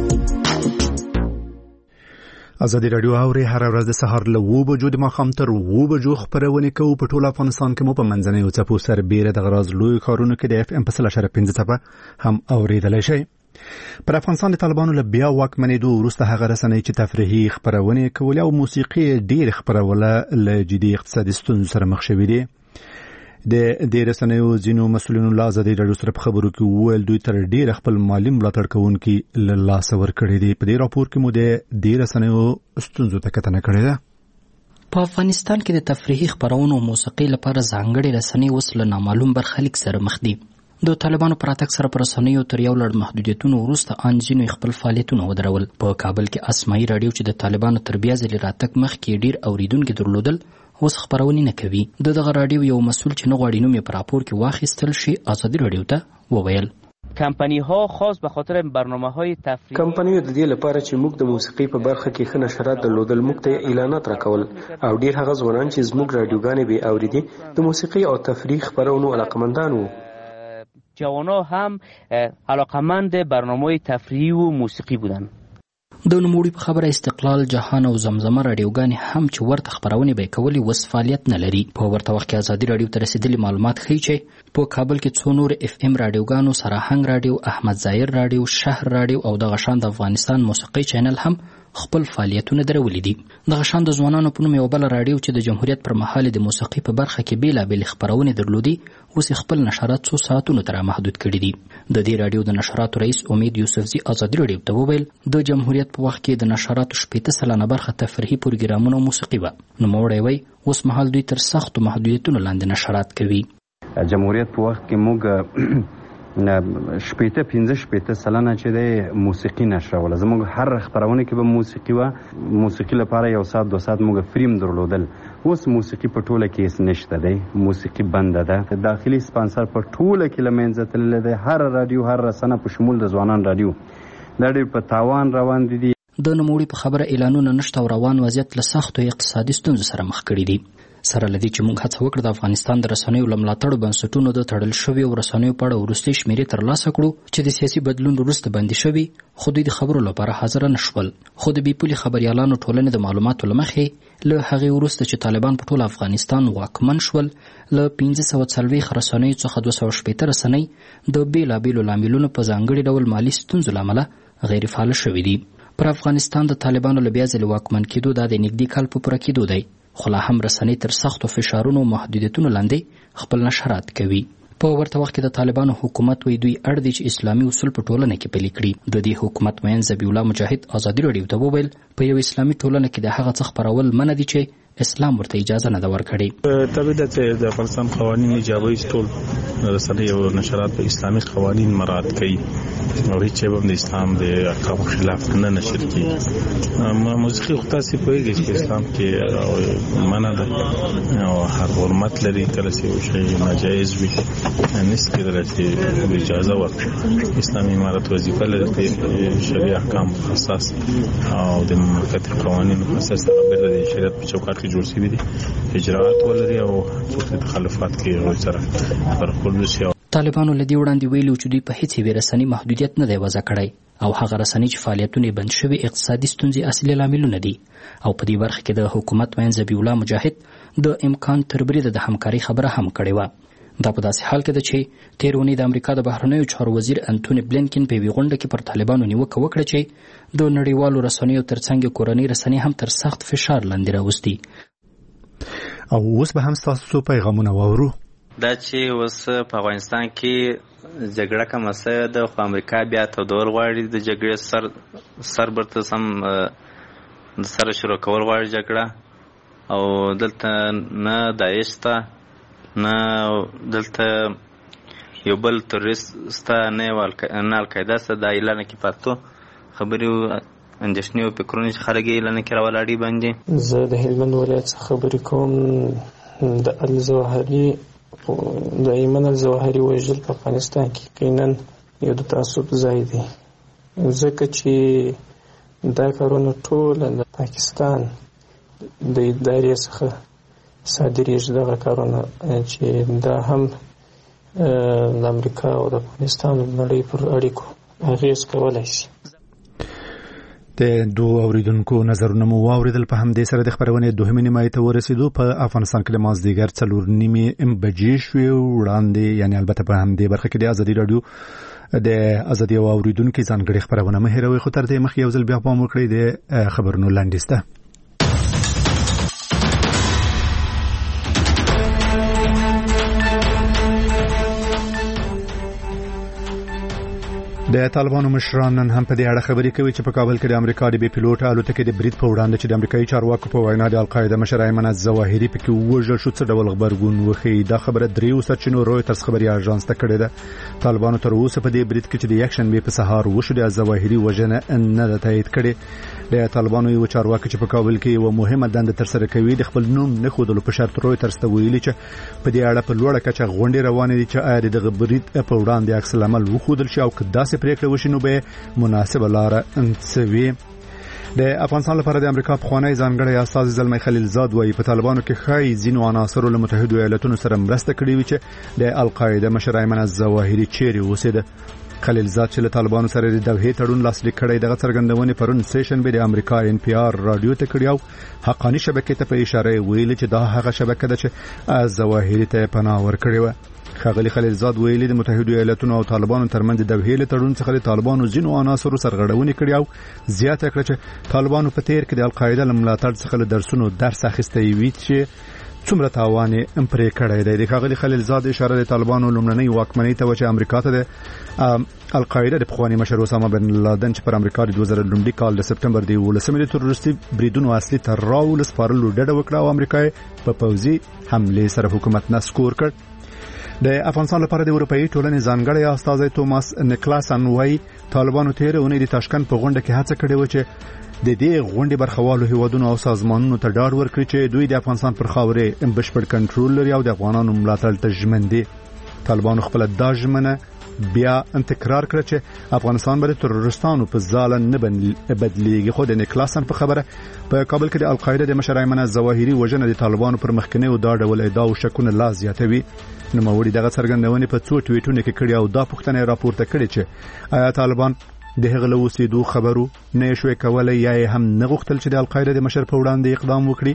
ازادي رادیو اوري هر ورځ د سهار له 2 بجو د ماښام تر 2 بجو خبرونه کوي په ټول افغانستان کې. مو په منځنۍ او څپو سربېره د غراز لوی کارونو کې د اف ام په 0.5 څپه هم اوریدلای شي. پر افغانستان د طالبانو له بیا واکمنېدو وروسته هغه رسنۍ چې تفریحي خبرونه کوي او موسیقي ډېر خبرونه له جدي اقتصادي ستونزو سره مخ شوي دي. د رسنیو ځینو مسؤلینو له ازادي رادیو سره په خبرو کې وویل دوی تر ډېر خپل مالي ملاتړ کوونکي له لاسه ورکړي دي. په دې راپور کې مو د رسنیو ستونزو ته کتنه کړې ده. په افغانستان کې د تفریحي خبرونو او موسیقي لپاره ځانګړي رسنۍ اوس له نامعلوم برخلیک سره مخ دي. د طالبانو پر اتک سره پر رسنیو تر یو لړ محدودیتونو وروسته ان ځینو خپل فعالیتونه ودرول. په کابل کې اسماعي رادیو چې د طالبانو تر بیا ځلې راتګ مخکې ډیر اوریدونکي درلودل اوس خبرونه نه کوي. دغه رادیو یو مسؤل چې نه غواړي نوم یې په راپور کې واخیستل شي ازادي رادیو ته وویل کمپنی ها خاص به خاطر برنامه های تفریحی کمپنیو د دې لپاره چې موږ د موسیقي په برخه کې ښه نشرات درلودل موږ ته اعلانات راکول او ډیر هغه ځوانان چې زموږ رادیوګانې به اوریدي د موسیقي او تفریح خبرونو علاقمندان وو. جوانا هم علاقمند برنامه تفریحی و موسیقی بودن. د نوموړي په خبره استقلال جهان او زمزمه رادیوګانې هم چې ورته خبرونه به کولې وس فعالیت نه لري. په ورته وخت کې ازادي رادیو ته رسیدلي معلومات ښیي چې په کابل کې څو نور اف ام رادیوګانو سراهنګ رادیو، احمد ظاهر رادیو، شهر رادیو او دغه شان د افغانستان موسیقي چینل هم خپل فعالیتونه درولې دي. دغه شان د ځوانانو په نوم یو بل رادیو چې د جمهوریت پر مهال د موسیقي په برخه کې بیلابېل خبرونه درلودي اوس خپل نشرات څو ساعتونو ته محدود کړي دي. د دې رادیو د نشراتو رئیس امید یوسفزي ازادي رادیو ته وویل د جمهوریت په وخت کې د نشراتو 80% برخه تفریحي پروګرامونه او موسیقي وه. نوموړی وایي اوس مهال دوی تر سختو محدودیتونو لاندې نشرات کوي. جمهوریت په وخت کې موږ 15 سلنه چې د موسیقي نشروله زموږ هر خبرونه کې به موسیقي و موسیقي لپاره یو ساعت 2 ساعت موږ فریم درلودل. اوس موسیقي په ټوله کې هیڅ نشته دی، موسیقي بنده ده. داخلي سپانسر په ټوله کې لمنځه تللی دی. هر رادیو هر رسنه په شمول د ځوانان رادیو دا ډېر په تاوان روان دي. د نوموړي په خبره اعلانونه نشته او روان وضعیت له سختو اقتصادي ستونزو سره مخ کړي دي. سره لدی چې موږ هڅه وکړو د افغانستان د رسنیو لملاتړ بنسټونو د تړل شوی او رسنیو په اړه ورستي شمیرې ترلاسه کړو چې د سیاسي بدلون وروسته بندي شوی خو دوی د خبرو لپاره حاضر نشول. خو د بیپولي خبريالانو ټولنې د معلوماتو لمخې له هغې وروسته چې طالبان په ټول افغانستان واکمن شول له 1540 رسنیو څخه 280 رسنۍ د بیلابېلو لاملونو په ځانګړي ډول مالي ستونزو له امله غیر فعال شوي دي. پر افغانستان د طالبانو له بیا ځلې واکمن کېدو دا د نږدې کال په پوره کېدو دی. خو لا هم رسنۍ تر سختو فشارونو او محدودیتونو لاندې خپل نشرات کوي. په ورته وخت کې د طالبانو حکومت وی دوی اړ دي چې اسلامي اصول په ټولنه کې پلي کړي. د دې حکومت مین ذبیح الله مجاهد ازادي رادیو ته وویل په یو اسلامي ټولنه کې د هغه څه خبرول منع دي چې اسلام ورته اجازه نه ده ورکړې. طبیعي ده چې د افغانستان قوانین ایجابوي ټول رسنۍ او نشرات په اسلامي قوانین مراعات کوي او هیڅ هم د اسلام د احکامو خلاف نه نشر کوي. موسیقي خو تاسو پوهیږئ چې اسلام کې منع ده او هر حرمت لري. کله چې یو شی ناجایز وي نس کېدلی چې اجازه ورکړي. اسلامي امارت وظیفه لري چې شرعي احکام اساس او د مملکت قوانینو په اساس د شریعت په چوکاټ جوړ شوی دي اجراءات ولري او څه تخلفات کې غوړ سره پرخول شي. طالبانو لدی وړاندې ویلو چې دوی په هیڅ رسنۍ محدودیت نه دی وضع کړی او هغه رسنۍ چې فعالیتونه بند شوي اقتصادي ستونزې اصلي لاملونه دي او په دې برخه کې د حکومت مین ذبیح الله مجاهد د امکان تر بریده د همکاري خبره هم کړې وه. دا په داسې حال کې ده چې تېر اونۍ د امریکا د بهرنیو چارو وزیر انټوني بلینکن په یوې غونډه کې پر طالبانو نیوکه وکړه چې د نړیوالو رسنیو ترڅنګ کورنۍ رسنۍ هم تر سخت فشار لاندې راوستي. او اوس به هم ستاسو پیغامونه واورو. دا چې اوس په افغانستان کې جګړه کومه څه ده، خو امریکا بیا تودول غواړي د جګړې سر برته سم سره شروع کول غواړي جګړه. او دلته نه داعش ته نه دلته یو بل تروریست سته نه القاعده سته. دا اعلان کې پاتو خبرې اندېښنې او فکرونه چې خلک یې اعلان کې راولاړي باندې. زه د هلمند ولایت څخه خبرې کوم. د الزواهري د ایمن الزواهري وژل په افغانستان کې یقینا یو د تعصب ځای دی، ځکه چې دا کارونه ټول د پاکستان د ادارې څخه صادریږي. دغه کارونه چې دا هم د امریکا او د افغانستان د نړۍ پر اړیکو اغېز کولی شي. د دوه اوریدونکو نظرونه مو واوریدل. په همدې سره د خبرونې دوهمې نیمایي ته ورسېدو. په افغانستان کې د مازدیګر 4:30 بجې شوې وړاندې، یعنی البته په همدې برخه کې د ازادي رادیو د ازادي اوریدونکو ځانګړي خبرونه مه هېروئ. خو تر دې مخکې یو ځل بیا پام وکړئ د خبرونو لنډیز ته. د طالبانو مشران نن هم په دې اړه خبرې کوي چې په کابل کې د امریکا د بي پيلوټ الوتکې د برید په وړاندې چې د امریکایي چارواکو په وینا د القاعده مشر ایمن الظواهري پکې وژل شو څه ډول غبرګون وښی. دا خبره دریو سرچینو رويټرز خبري اژانس ته کړې ده. طالبانو تر اوسه په دې برید کې چې د یک شنبه په سهار وشو د الظواهري وژنه نه ده تایید کړې. د طالبانو یو چارواکي چې په کابل کې یو مهمه دنده تر سره کوي د خپل نوم نه خودلو په شرط رويټرز ته ویلي چې په دې اړه په لوړه کچه غونډې روانې دي چې آیا د برید په وړاندې عکس العمل وخودل شي او کدا سه پریکړه وشي نو به مناسبه لار انڅوي. د افغانستان لپاره د امریکا پخوانی ځانګړی استاذ زلمی خلیلزاد وایي په طالبانو کې خای ځینو عناصرو له متحده ایالاتونو سره مرسته کړې وي چې د القاعده مشر ایمن الظواهري چیرې اوسېده. خلیلزاد چې له طالبانو سره د دوحې تړون لاسلیک کړی دغه څرګندونې پرون سیشن به د امریکا NPR رادیو ته کړی او حقانی شبکې ته په اشاره ویلي چې دا هغه شبکه ده چې الظواهري ته پناه ورکړې و. ښاغلي خلیلزاد ویلي د متحده ایالاتونو او طالبانو ترمنځ د دوحې تړون څخه د طالبانو ځینو عناصرو سرغړونې کړې او زیاته کړه چې طالبانو په تیر کې د القاعده له ملاتړ څخه له درسونو درس اخیستی وي چې څومره تاوان پرې کړی دی. د ښاغلي خلیلزاد اشاره د طالبانو لومړنۍ واکمنۍ ته و چې امریکا ته د القاعده د پخوانی مشر اسامه بن لادن چې پر امریکا د 2002 کال د سپټمبر د 18 د تروریستي بریدونو اصلي تر راول سپارلو ډډه وکړه او امریکا په پوځي حمله سره حکومت نسکور کړ. د افغانستان لپاره د اروپאי ټولنې ځانګړی استاذ توماس نیکلاسن وايي طالبانو تیر اونۍ د تاشکند په غونډه کې هڅه کړې و چې د دې غونډې برخوالو هیوادونو او سازمانونو ته ډاډ ورکړي چې دوی د افغانستان پر خاورې بشپړ کنټرول لري او د افغانانو ملاتړ ته ژمن دي. طالبانو خپل دا ژمنه بیا تکرار کړ چې افغانستان به د تروریستانو په ځاله نه بدلیږي. خو د نیکلاسن په خبره په کابل کې د القاعده د مشر ایمن الظواهري وژنه د طالبانو پر مخکنیو دا ډول ادعا او شکونه لا زیاتوي. نو موري دغه څرګندونې په څو ټویټونو کې کړي او دا پوښتنه راپورته کړي چې آیا طالبان د هغه له اوسېدو خبرو نه شوي کولای یا هم نه غوښتل چې د القاعده د مشر په وړاندې اقدام وکړي.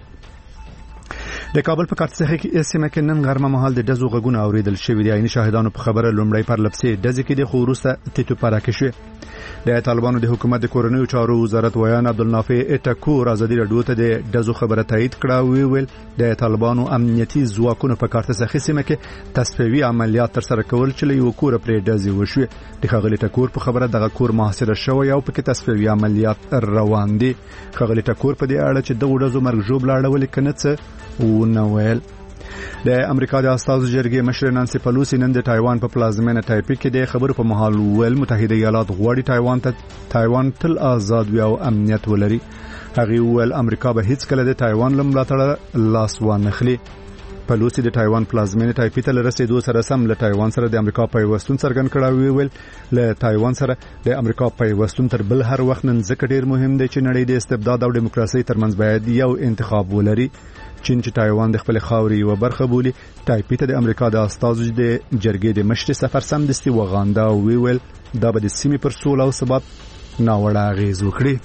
د کابل په کارتسخه کې اسمه کې نن غرمه مهال د دزو غږونه اوریدل شوې دي. عیني شاهدانو په خبره لومړی پر لپسې دزې کې د خوروسته تیتو پاراکې شوې. د طالبانو د حکومت د کورنیو چارو وزارت ویان عبدالنافع ټکور ازادي رادیو ته د دزو خبره تایید کړه او ویل د طالبانو امنیتي ځواکونو په کارتسخه سیمه کې تصفیوي عملیات تر سره کول چې یو کور پرې دزې وشوي. د خغلی ټکور په خبره دغه کور محاصره شوی او په کې تصفیوي عملیات روان دي. خغلی ټکور په دې اړه چې د دزو مرګ جوړ لاړول کنه څه و نوویل. د امریکا د استازو جرګې مشر نانسي پلوسی نن د تایوان په پلازمینه تایپی کې د خبرو په محل ویل متحده ایالات غواړي تایوان تل آزاد وي او امنیت ولري. هغه ویل امریکا به هیڅ کله د تایوان لملاتړ لاس وانخلي. پلوسی د تایوان پلازمینه تایپی ته رسیدو سره سم له تایوان سره د امریکا پیوستون څرګند کړه ویل له تایوان سره د امریکا پیوستون تر بل هر وخت نن ځکه ډیر مهم دی چې نړۍ د استبداد او دیموکراسي ترمنځ باید یو انتخاب ولري. چین چې تایوان د خپل خاوري او برخه بولی تایپی ته د امریکا د استازو د جرګې د مشر سفر سم دستي وغاندا او ویل دا به د سیمې پر سول او ثبات ناوړه اغیز وکړي.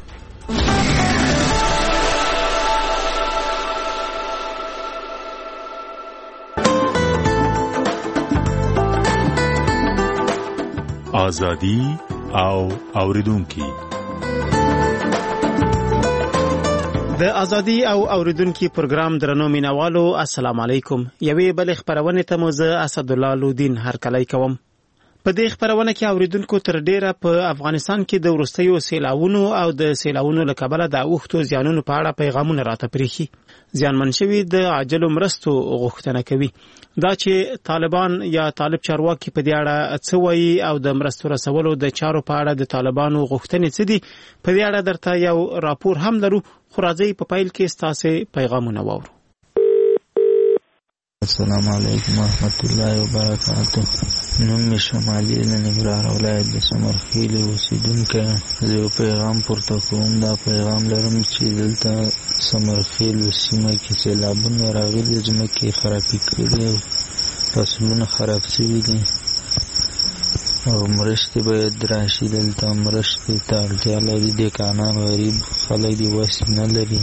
ازادي او اوریدونکو. د ازادي او اوریدونکو پروګرام درنو مینوالو السلام علیکم. یوې بل خبرونه ته مو زه اسد الله لودین هرکلی کوم. په دې خبرونه کې اوریدونکو تر ډیره په افغانستان کې د ورستیو سیلاوونو او د سیلاوونو له کبله د اوښتو زیانونو په اړه پیغامونه راته پریخي. زیانمن شوي د عاجلو مرستو غوښتنه کوي. دا چې طالبان یا طالب چارواکي په دې اړه څه وایي او د مرستو رسولو د چارو په اړه د طالبانو غوښتنې څه دي، په دې اړه درته یو راپور هم لرو، خو راځئ په پیل کې ستاسو پیغامونه واورو. السلام علیکم ورحمت الله وبرکاته. نوم می شمالی ننګرهار ولایت د سمرخیل اوسیدونکی. زه یو پیغام پورته کوم. دا پیغام لرم چې دلته سمرخیل سیمه کې سیلابونه راغلي، ځمکې خرابې کړي، فصلونه خراب شوي دي او مرستې باید راشي. دلته مرستې ته اړتیا لري. دهقانان غریب خلک دي، وس نه لري.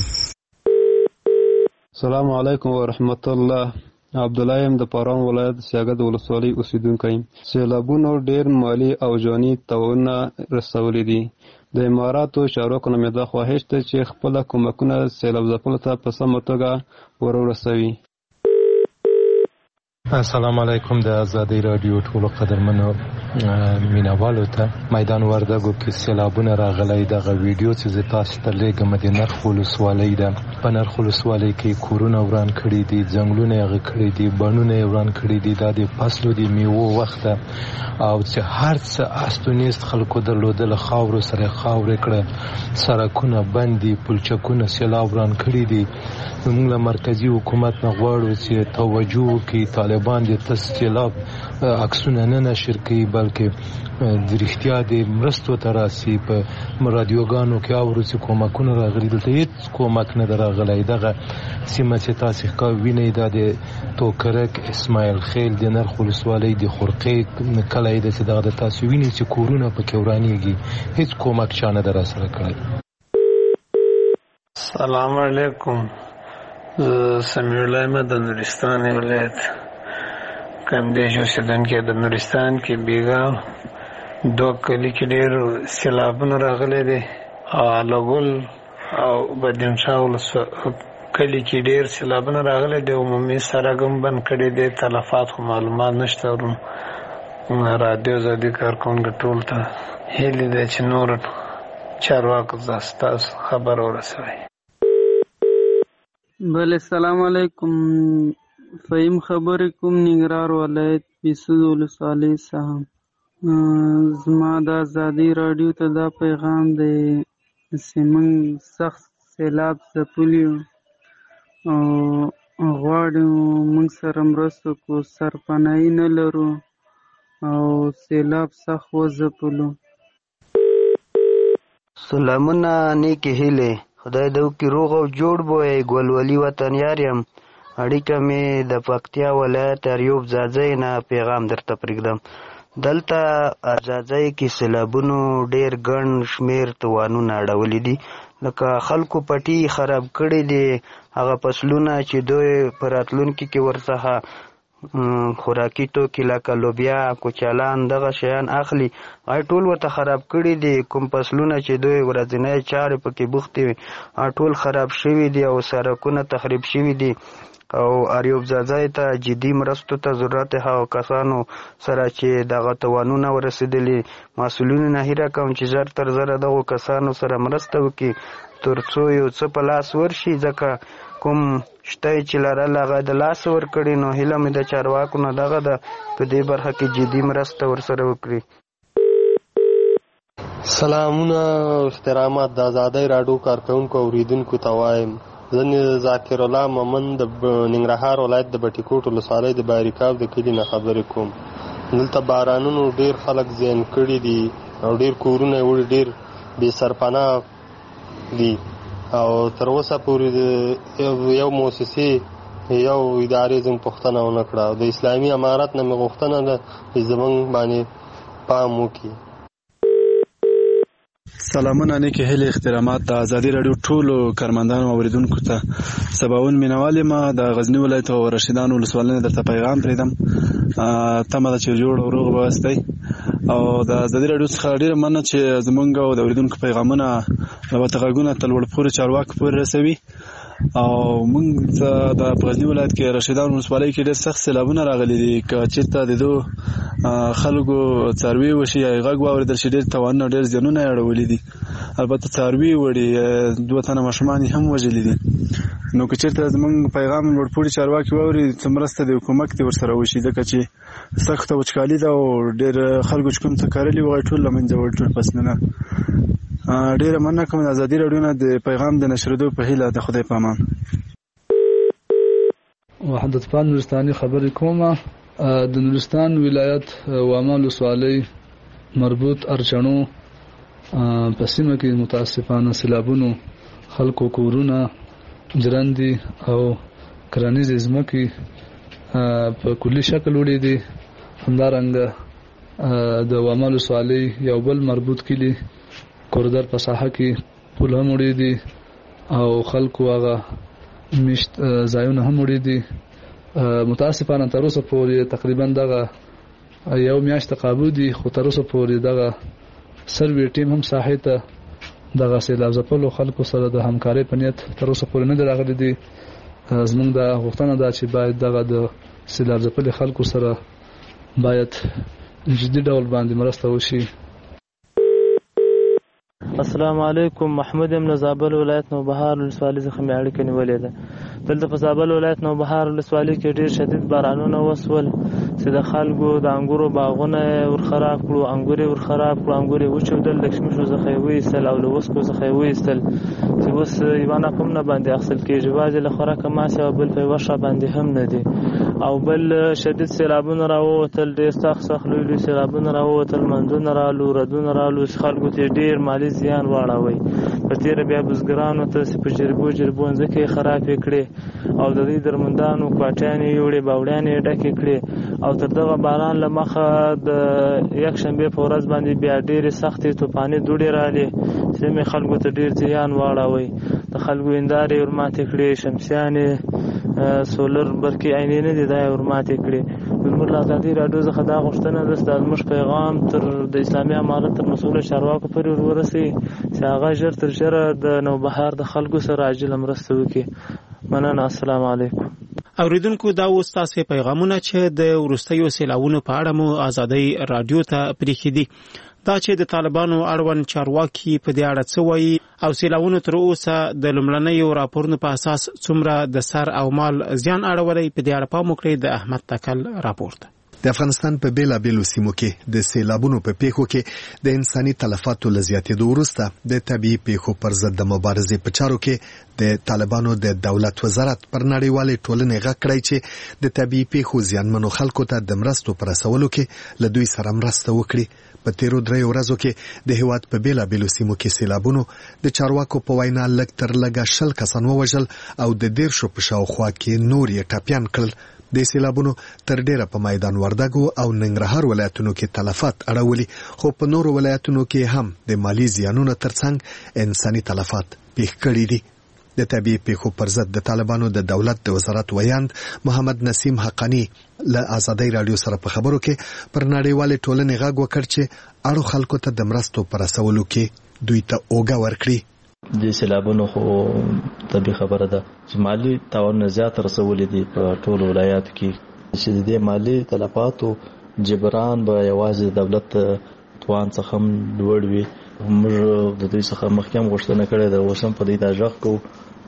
السلام علیکم ورحمت الله. عبدالله یم د پاران ولایت سیاګد ولسوالۍ اوسیدونکی. سیلابونو ډیر مالی او جانی تاوانونه رسولي دي. د اماراتو چارواکو نه مې دا خواهش ده چې خپل کومکونه سیلاب ځپلو ته په سمه توګه ورسوي. السلام علیکم. د ازادي رادیو ټولو قدرمنو مینوالو ته میدان وردګو کې سیلابونه راغلي. دغه ویډیو چې زه تاسو ته لېږم د نرخ ولسوالۍ ده. په نرخ ولسوالۍ کې کورونه وران کړي دي، ځنګلونه یې کړي دي، بڼونه یې وران کړي دي. دا د فصلو د میوو وخت ده او چې هر څه استونیست خلکو درلودل خاورو سره خاورې کړه، سړکونه بند دي، پلچکونه سیلاب وران کړي دي. موږ له مرکزي حکومت نه غواړو چې توجه وکړي، طالبان د تسجیلات عکسونه نه نشر کوي بلکې د رښتیا د مرستو ته راسي. په رادیوګانو کې اورو چې کومکونه راغلي، دلته هیڅ کومک نه دی راغلی. دغه سیمه چې تاسې وینئ دا د توکرک، اسماعیل خیل، د نرخ ولسوالۍ د خرقې کلی دی چې دغه د تاسې وینئ چې کورونه پکې ورانېږي. هیڅ کومک چا نه دی راسره کړی. سلام علیکم. سمیع الله یم د نورستان ولایت کمدیش اوسیدونکی. د نورستان کې بیګا دوه کلي کې ډېر سیلابونه راغلي دي. لګول او بدینشاه کلي کې ډېر سیلابونه راغلي دي. عمومي سړک هم بند کړی دی. تلفات خو معلومات نشته. رادیو ازادي کارکوونکو ټول ته هیلې ده چې نور چارواکو ستاسو خبر ورسوي. بله السلام علیکم. فهیم خبرې کوم ننګرهار ولایت پیسود ولسوالۍ څخه. زما د ازادي راډیو ته دا پیغام دی چې موږ سخت سیلاب ځپلي او غواړو موږ سره مرسته کو. سرپناهي نه لرو او سیلاب سخت وځپلو. سلامونه نیکې هیلې. خدای دې وکړي روغ او جوړ بوی. ګلولي وطن یار یم. اړیکه مې د پکتیا ولایت ایوب ځاځی نه پیغام درته پرېږدم. دلته ځاځی کې سیلابونو ډېر ګڼ شمېر توانونه اړولي دي. لکه خلکو پټي خراب کړي دي. هغه فصلونه چې دوی په راتلونکي کې ورڅخه خوراکي توکي لکه لوبیا، کوچالان، دغه شیان اخلي، ټول ورته خراب کړي دي. کوم فصلونه چې دوی ورځنی چارې پکې بوختې وي ټول خراب شوي دي او سړکونه تخریب شوي دي. او ایوب ځاځی ته جدي مرستو ته ضرورت هغو کسانو سره چې دغه توانونه ورسېدلي. مسؤلینو نه هیله کوم چې زر تر زره دغو کسانو سره مرسته وکړي تر څو یو څه په لاس ورشي. ځکه کوم شته چې لرل هغه د لاس ورکړي. نو هیله مې د چارواکو نه دغه ده په دې برخه کې جدي مرسته ورسره وکړي. سلامونه او احترامات. د ازادۍ راډیو کارکوونکو اوریدونکو ته وایم. زه ذاکر الله مومن د ننګرهار ولایت د بټي کوټ ولسوالۍ د باریکاب د کلي نه خبرې کوم. دلته بارانونو ډېر خلک زیان کړي دي او ډېر کورونه یې ډېر بې سرپناه دي. او تر اوسه پورې یو مؤسسې یو ادارې زموږ پوښتنه ونه کړه. او د اسلامي امارت نه مې غوښتنه ده چې زموږ باندې پام وکړي. سلامونه نیکې هیلې احترامات د ازادي راډیو ټولو کارمندانو او اوریدونکو ته. سباون مینوال یم د غزني ولایت او رشیدان ولسوالۍ درته پیغام پرېږدم. تمه ده چې جوړ او روغ به اوسئ او د ازادي راډیو څخه ډیره مننه چې زمونږ او د اوریدونکو پیغامونه البته غږونه تل وړپورې چارواکو پورې رسوي. او موږ د غزنی ولایت کې رشیدان ولسوالۍ کې ډېر سخت سیلابونه راغلي دي. که چېرته د دو خلکو څاروي وشي یا غږ واورېدل شي ډېر تاوانونه ډېر زیانونه یې اړولي دي. البته څاروي وړي 2 تنه ماشومان هم وژلي دي. نو که چېرته زموږ پیغام لوړپوړي چارواکي واوري څه مرسته د حکومت دې ورسره وشي، ځکه چې سخته وچکالي ده او ډېر خلکو چې کوم څه کرلي وغه ټول له منځه وړي ټول فصلونه. ډیره مننه کوم د ازادي راډیو نه د پیغام د نشریدو په هیله. د خدای په امان. وحدت پال نورستاني خبرې کومه. د نورستان ولایت واما ولسوالۍ مربوط ارچڼو په سیمه کې متاسفانه سیلابونو خلکو کورونه جرندي او کرنیزې ځمکې په کلي شکل وړي دي. همدارنګه د واما ولسوالۍ یو بل مربوط کلي کوردر په ساحه کې پول هم وړي دي او خلکو هغه میشت ځایونه هم وړي دي. متاسفانه تر اوسه پورې تقریبا دغه یو میاشت قابو دي، خو تر اوسه پورې دغه سروي ټیم هم ساحې ته دغه سیلاب ځپلو خلکو سره د همکارۍ په نیت تر اوسه پورې نه دي راغلي دي. زموږ د غوښتنه ده چې باید دغه د سیلاب ځپلي خلکو سره باید جدي ډول باندې مرسته وشي. السلام علیکم. محمود یم له زابل ولایت نوبهار ولسوالۍ څخه مې اړیکه نیولې ده. دلته په زابل ولایت نوبهار ولسوالۍ کې ډېر شدید بارانونه وسول چې د خلکو د انګورو باغونه ورخراب کړو، انګور یې ورخراب کړو، انګور یې وچودل، له کشمشو څخه یې وایستل او له وسکو څخه یې وایستل چې اوس یوه نه کوم نه باندې اخیستل کېږي. یوازې له خوراکه ماسې او بل په یوه ښه باندې هم نه دي. او بل شدید سیلابونه راووتل، ډېر سخت لوی لوی سیلابونه راووتل، منځونه رالو، ردونه رالو، خلکو ته ډېر مالي زیان واړوي. په تېره بیا بزګرانو ته چې په جربو ځمکې یې خرابې کړې او د دوی درمندانو کوټیانې یې وړې، باوړیانې یې ډکې کړې. او تر دغه باران له مخه د یکشنبې په ورځ باندې بیا ډېرې سختې طوفاني دوړې رالې چې مې خلکو ته ډېر زیان واړوي. د خلکو هندارې یې ورماتې کړې، شمسیانې سولر برقي عینې نه دي دا یې ورماتې کړې. زموږ له ازادي راډیو څخه دا غوښتنه ده چې دا زموږ پیغام تر د اسلامي امارت تر مسؤله چارواکو پورې ورسوي چې هغه ژر تر ژره د نوبهار د خلکو سره عاجله مرسته وکړي. مننه. السلام علیکم. اوریدونکو دا اوس تاسو پیغامونه چې د وروستیو سیلابونو په اړه مو ازادي راډیو ته پریښي دي. دا چې د طالبانو اړوند چارواکي په دې اړه څه وایي او سیلابونو تر اوسه د لومړنیو راپورونو په اساس څومره د سر او مال زیان اړولی، په دې اړه پام وکړئ. د احمد تکل راپورټ. د افغانستان په بیلابیلو سیمو کې د سیلابونو په پیښو کې د انساني تلفاتو له زیاتېدو وروسته د طبیعي پیښو پر ضد د مبارزې په چارو کې د طالبانو د دولت وزارت پر نړیوالې ټولنې غږ کړی چې د طبیعي پیښو زیانمنو خلکو ته د مرستو پر رسولو کې له دوی سره مرسته وکړي. په تیرو 3 ورځو کې د هیواد په بیلابیلو سیمو کې سیلابونو د چارواکو په وینا لږ تر لږه 20 کسان ووژل او د 10 په شاوخوا کې نور یې ټاپیان کړل. د سیلابونو تر ډیره په میدان وردګو او ننګرهار ولایتونو کې تلفات اړولي، خو په نورو ولایتونو کې هم د مالی زیانونو ترڅنګ انساني تلفات پیښ کړي دي. د طبیعي پیښو پر ضد د طالبانو د دولت د وزارت ویاند محمد نسیم حقانی له ازادي راډیو سره په خبرو کې پر نړیوالې ټولنې غږ وکړ چې اړو خلکو ته د مرستو پر رسولو کې دوی ته اوګه ورکړي. د سیلابونو خو طبيعي خبره ده چې مالی تاوان زیات رسولې دي په ټولو ولایاتو کې چې د مالی تلفاتو جبران به یوازې دولت توان څخه لوړ وي. موږ د دوی څخه مخکې غوښتنه کړې ده، اوس هم په دې تاجق کو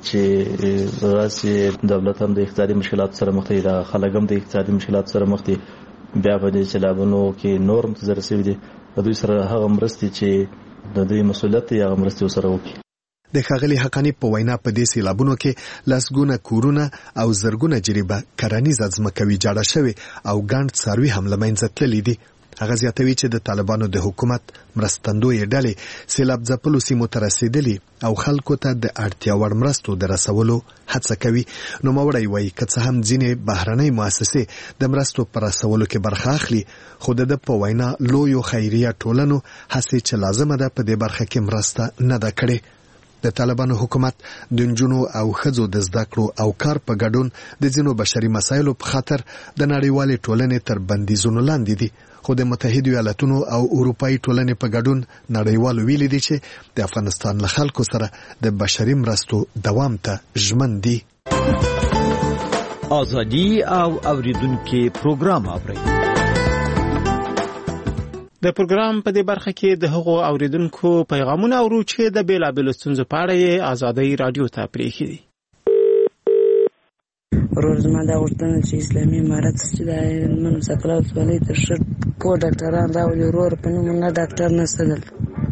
چې راسي دولت هم د اقتصادي مشکلات سره مخ دي، د خلک هم د اقتصادي مشکلات سره مخ دي. بیا په دې سیلابونو کې نور متضرر شوي دي، دوی سره هغه مرستې چې د دوی مسؤلیت یا مرستې سره وکړي. د ښاغلي حقانی په وینا په دې سیلابونو کې لسګونه کورونه او زرګونه جریبه کرنیزه ځمکه ویجاړه شوې او ګڼ څاروي هم له منځه تللي دي. هغه زیاتوي چې د طالبانو د حکومت مرستندوی ډلې سیلاب ځپلو سیمو ته رسیدلي او خلکو ته د اړتیا وړ مرستو د رسولو هڅه کوي. نوموړی وایي که څه هم ځینې بهرنۍ مؤسسې د مرستو پر رسولو کې برخه اخلي، خو د ده په وینا لویو خیریه ټولنو هڅې چې لازمه ده په دې برخه کې مرسته نه ده کړې. د طالبانو حکومت د نجونو او ښځو د زده کړو او کار په ګډون د ځینو بشري مسایلو په خاطر د نړیوالې ټولنې تر بندیزونو لاندې دي، خو د متحده ایالاتونو او اروپאי ټولنې په ګډون نړیوالو ویلي دي چې د افغانستان له خلکو سره د بشري مرستو دوام ته ژمن دي. ازادي او اوریدونکو پروګرام اوري. د پروګرام په دې برخه کې د هغو اوریدونکو پیغامونه اورو چې د بیلابیلو ستونزو په اړه یې ازادي رادیو ته پریښي دي. روزما دا غوښتنه چې اسلامي امارت چې د منو سکلات ولې تر شر کو ډاکټران راولي ورور په نوم نه ډاکټر نشته دلته.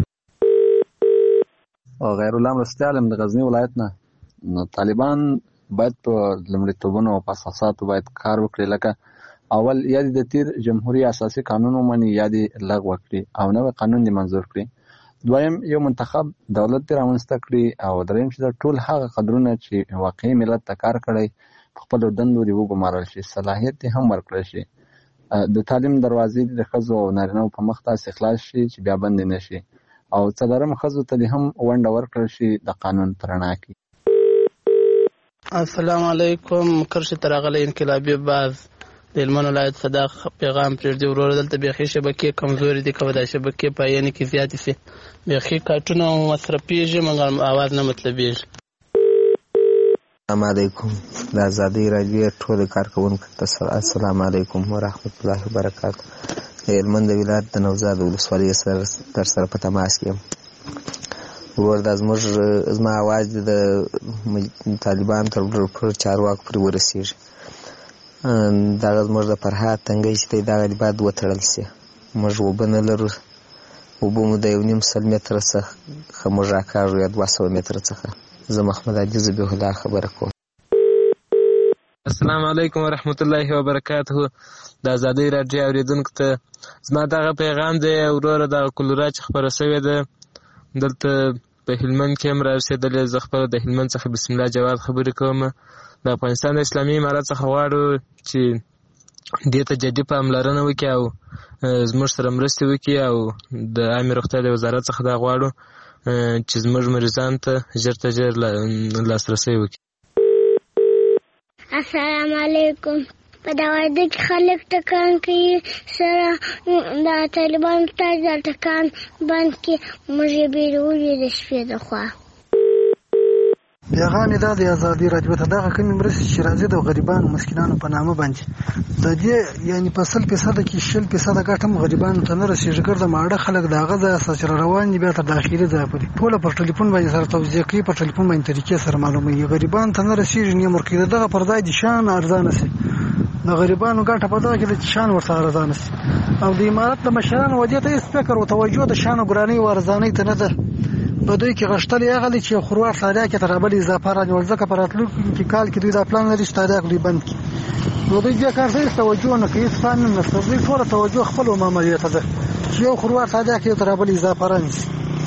او غیر الله مرستیال د غزنی ولایت نه طالبان باید په لمړیتوبونو او اساساتو باید کار وکړي، لکه اول یادی د تیر جمهوریت اساسي قانون ومني، یادی لغوه کړي او نوې قانون دی منظور کړي. دویم یو منتخب دولت دی رامنځته کړي، او دریم چې ټول هغه قدرونه چې واقعي ملت ته کار کړی خپل دندو دی وګمارل شي، صلاحیت هم ورکړل شي. د تعلیم دروازې د ښځو او نارینه‌و په مخ ته خلاص شي چې بیا بند نه شي، او څلورم ښځو ته هم ونډه ورکړل شي د قانون په رڼا کې. السلام علیکم. کرشي ترغله انقلابی باز د هلمند ولایت صداق پیغام پرېږدي ورور دلته بیخي شبکې کمزوري دي، که د شبکې پایانې کې زیاتې سي بیخي کارټونه مصرفېږي مګر اواز نه مطلبېږي. السلام علیکم. د ازادي رادیو ټول کارکونکو ته السلام علیکم ورحمت الله وبرکاته. د هلمند ولایت د نوزاد ولسوالۍ سره په تماس کې یم. وردا زما आवाज د طالبان تر پر چارواکو پورې ورسیږي. دا زموږ د فرهاد تنګی چې دا باید وتړل شي. موږ وبه نه لرو، وبه مو د 1.5 متره څخه موږ راکاږو یا 200 متره څخه. زه محمد عزیز ذبیح الله خبره کوم. السلام علیکم ورحمت الله وبرکاته. د ازادي رادیو اوریدونکو ته زما دغه پیغام دی وروره د کولرا چې خبره شوې ده دلته په هلمند کې هم رارسېدلې. زه خپله د هلمند څخه بسم الله جواد خبرې کوم. د افغانستان د اسلامي امارت څخه غواړو چې دې ته جدي پاملرنه وکړي او زموږ سره مرستې وکړي، او د عامې روغتیا د وزارت څخه دا غواړو چې زموږ مریضانو ته ژر تر ژر لاسرسی وکړي. السلام علیکم. په دا واده کې خلک ټکان کوي سره د طالبانو تاج د ټکان بند کې موږ یې بیرولي د شپې د خوا. پیغام دا د ازادي رادیو ته دغه کومې مرستې چې راځي د غریبانو مسکینانو په نامه باندې د دې یعنی په 100% کې 60% ګټه هم غریبانو ته نه رسېږي. ګرده ماړه خلک د هغه ځای څخه روان دي بیا تر داخلي ځای پورې ټوله پر ټلیفون باندې سره توضیح کوي، په ټلیفون باندې طریقې سره معلوموي. غریبانو ته نه رسېږي نه ورکوي. دغه پر ځای د شان ارزانه سي د غریبانو ګټه په دغه کې د شان ورته ارزانه سي. او د امارت د مشرانو ودې ته هېڅ فکر او توجه د شان او ګرانۍ او ارزانۍ ته نه ده. په دوی کې غشتلې هغه چې خروار ساده کې تر بل اضافه راځي، ځکه په راتلونکي کې کې دوی دا پلان لري چې تاریخ دوی بند کړي. نو دوی بیا کار هیڅ توجه نه کوي، هیڅ پلان نه لري. دوی ټول توجه خپل ماموریت ته ده چې یو خروار ساده کې تر بل اضافه راځي.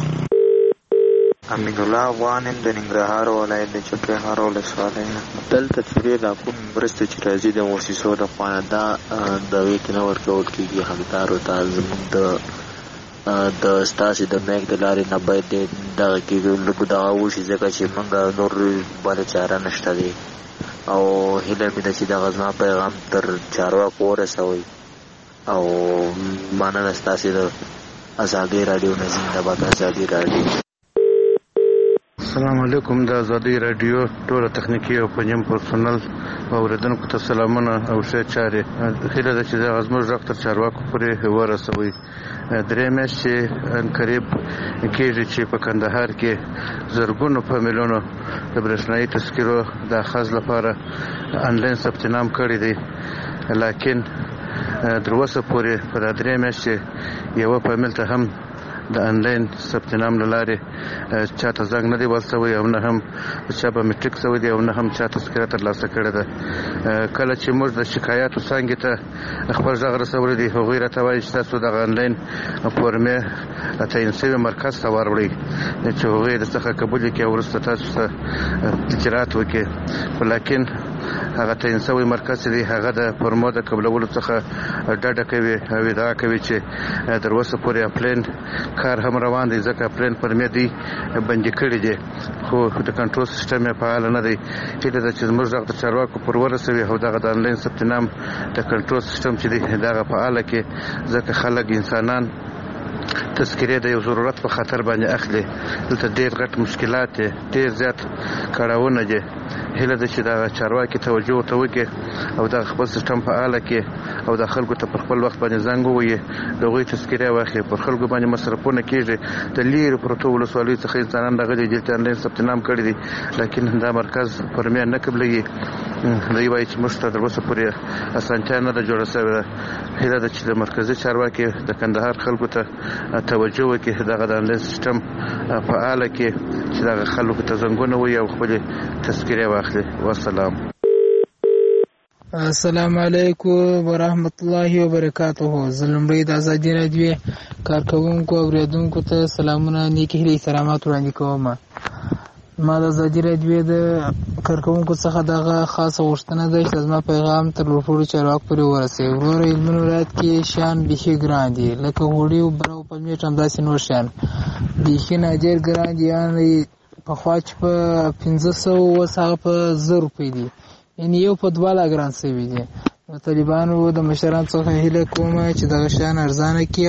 امین الله افغانم د ننګرهار ولایت د چپرهار ولسوالۍ نه. دلته چې دا کوم مرستې چې راځي د مؤسسو د خوا دا د ویټ نه ورکول کېږي حقدارو ته. زموږ د ستاسې د میک د لارې نه باید دغه کې لږ دغه وشي، ځکه چې موږ نور بله چاره نشته دی. او هیله مې ده چې دغه زما پیغام تر چارواکو ورسوئ. او مننه ستاسې د ازادي رادیو نه. زنده باد ازادي رادیو. السلام علیکم. د ازادي رادیو ټول تخنیکی او پنځم پرسونل اوریدونکو ته سلامونه او ښه چارې. هیله ده چې د زموږ غږ تر چارواکو پورې ورسوي. درې میاشتې قریب کېږي چې په کندهار کې زرګونو په میلیونو د برېښنایي تذکرو د اخذ لپاره انلاین ثبت نام کړی دی، لیکن تر اوسه پورې په دا درې میاشتې یوه فامیل ته هم د انلاین ثبت نام له لارې چاته زنګ نه دی وصل شوی، او نه هم چا به میټریک شوی دی، او نه هم چا تذکره ترلاسه کړې ده. کله چې موږ د شکایاتو څانګې ته خپل غږ رسولی دی، هغوی راته وایي چې تاسو دغه انلاین فورمې تعین شوي مرکز ته وروړئ چې هغوی یې درڅخه قبول کړي او وروسته تاسو ته اجرات وکړي. خو لیکن هغه تعین شوی مرکز دی هغه د فورمو د قبلولو څخه ډډه کوي او ادعا کوي چې تر اوسه پورې پلان کار هم روان دی ځکه پلان پرمې دی بندي کړی دی خو د کنټرول سیستم یې فعال نه دی چې د زموږ د چارواکو پر ورسوي او دغه د انلاین ثبت نام د کنټرول سیستم چې دی دغه فعال کې ځکه خلک انسانان تذکیره د یو ضرورت په خاطر باندې اخلي دلته ډېر غټ مشکلات دي ډېر زیات کړهونه دي هله د چې دا چارواکي توجه ورته وکړي او د خپل سیستم فعال کړي او د خلکو ته پر خپل وخت باندې زنګ ووایي دغه تذکیره واخلي پر خلکو باندې مصرفونه کیږي د لیر پروتو ولسوالۍ څخه انسانان دغه دلته انلاین ثبت نام کړی دي لیکن دا مرکز پرمیا نه قبلېږي دوی وایي چې موږ ته تر اوسه پورې اسانتیا نه ده جوړه شوې ده هله ده چې د مرکزي چارواکي د کندهار خلکو ته توجه وکړي دغه د انلاین سیستم فعال کړي چې دغه خلکو ته زنګونه ووایي او خپل تذکیره واخلي والسلام. السلام علیکم ورحمت الله وبرکاته. زلمړی د ازادي راډیو کارکونکو او اوریدونکو ته سلامونه نیکی هیلې احترامات وړاندې کوم. ما د ازادي راډیو د کارکونکو څخه دغه خاصه غوښتنه ده چې زما پیغام تر لوړپوړو چارواکو پورې ورسوي. وروره هلمند ولایت کې شیان بیخي ګران دي لکه غوړي او بره او پلمېټ همداسې نور شیان بیخي نادر ګران دي یعنې پخوا چې په 500 اوس هغه په 1000 روپۍ دي یعنې یو په 2 لا ګران شوي دي. د طالبانو د مشرانو څخه هیله کوم چې دغه شیان ارزانه کړي.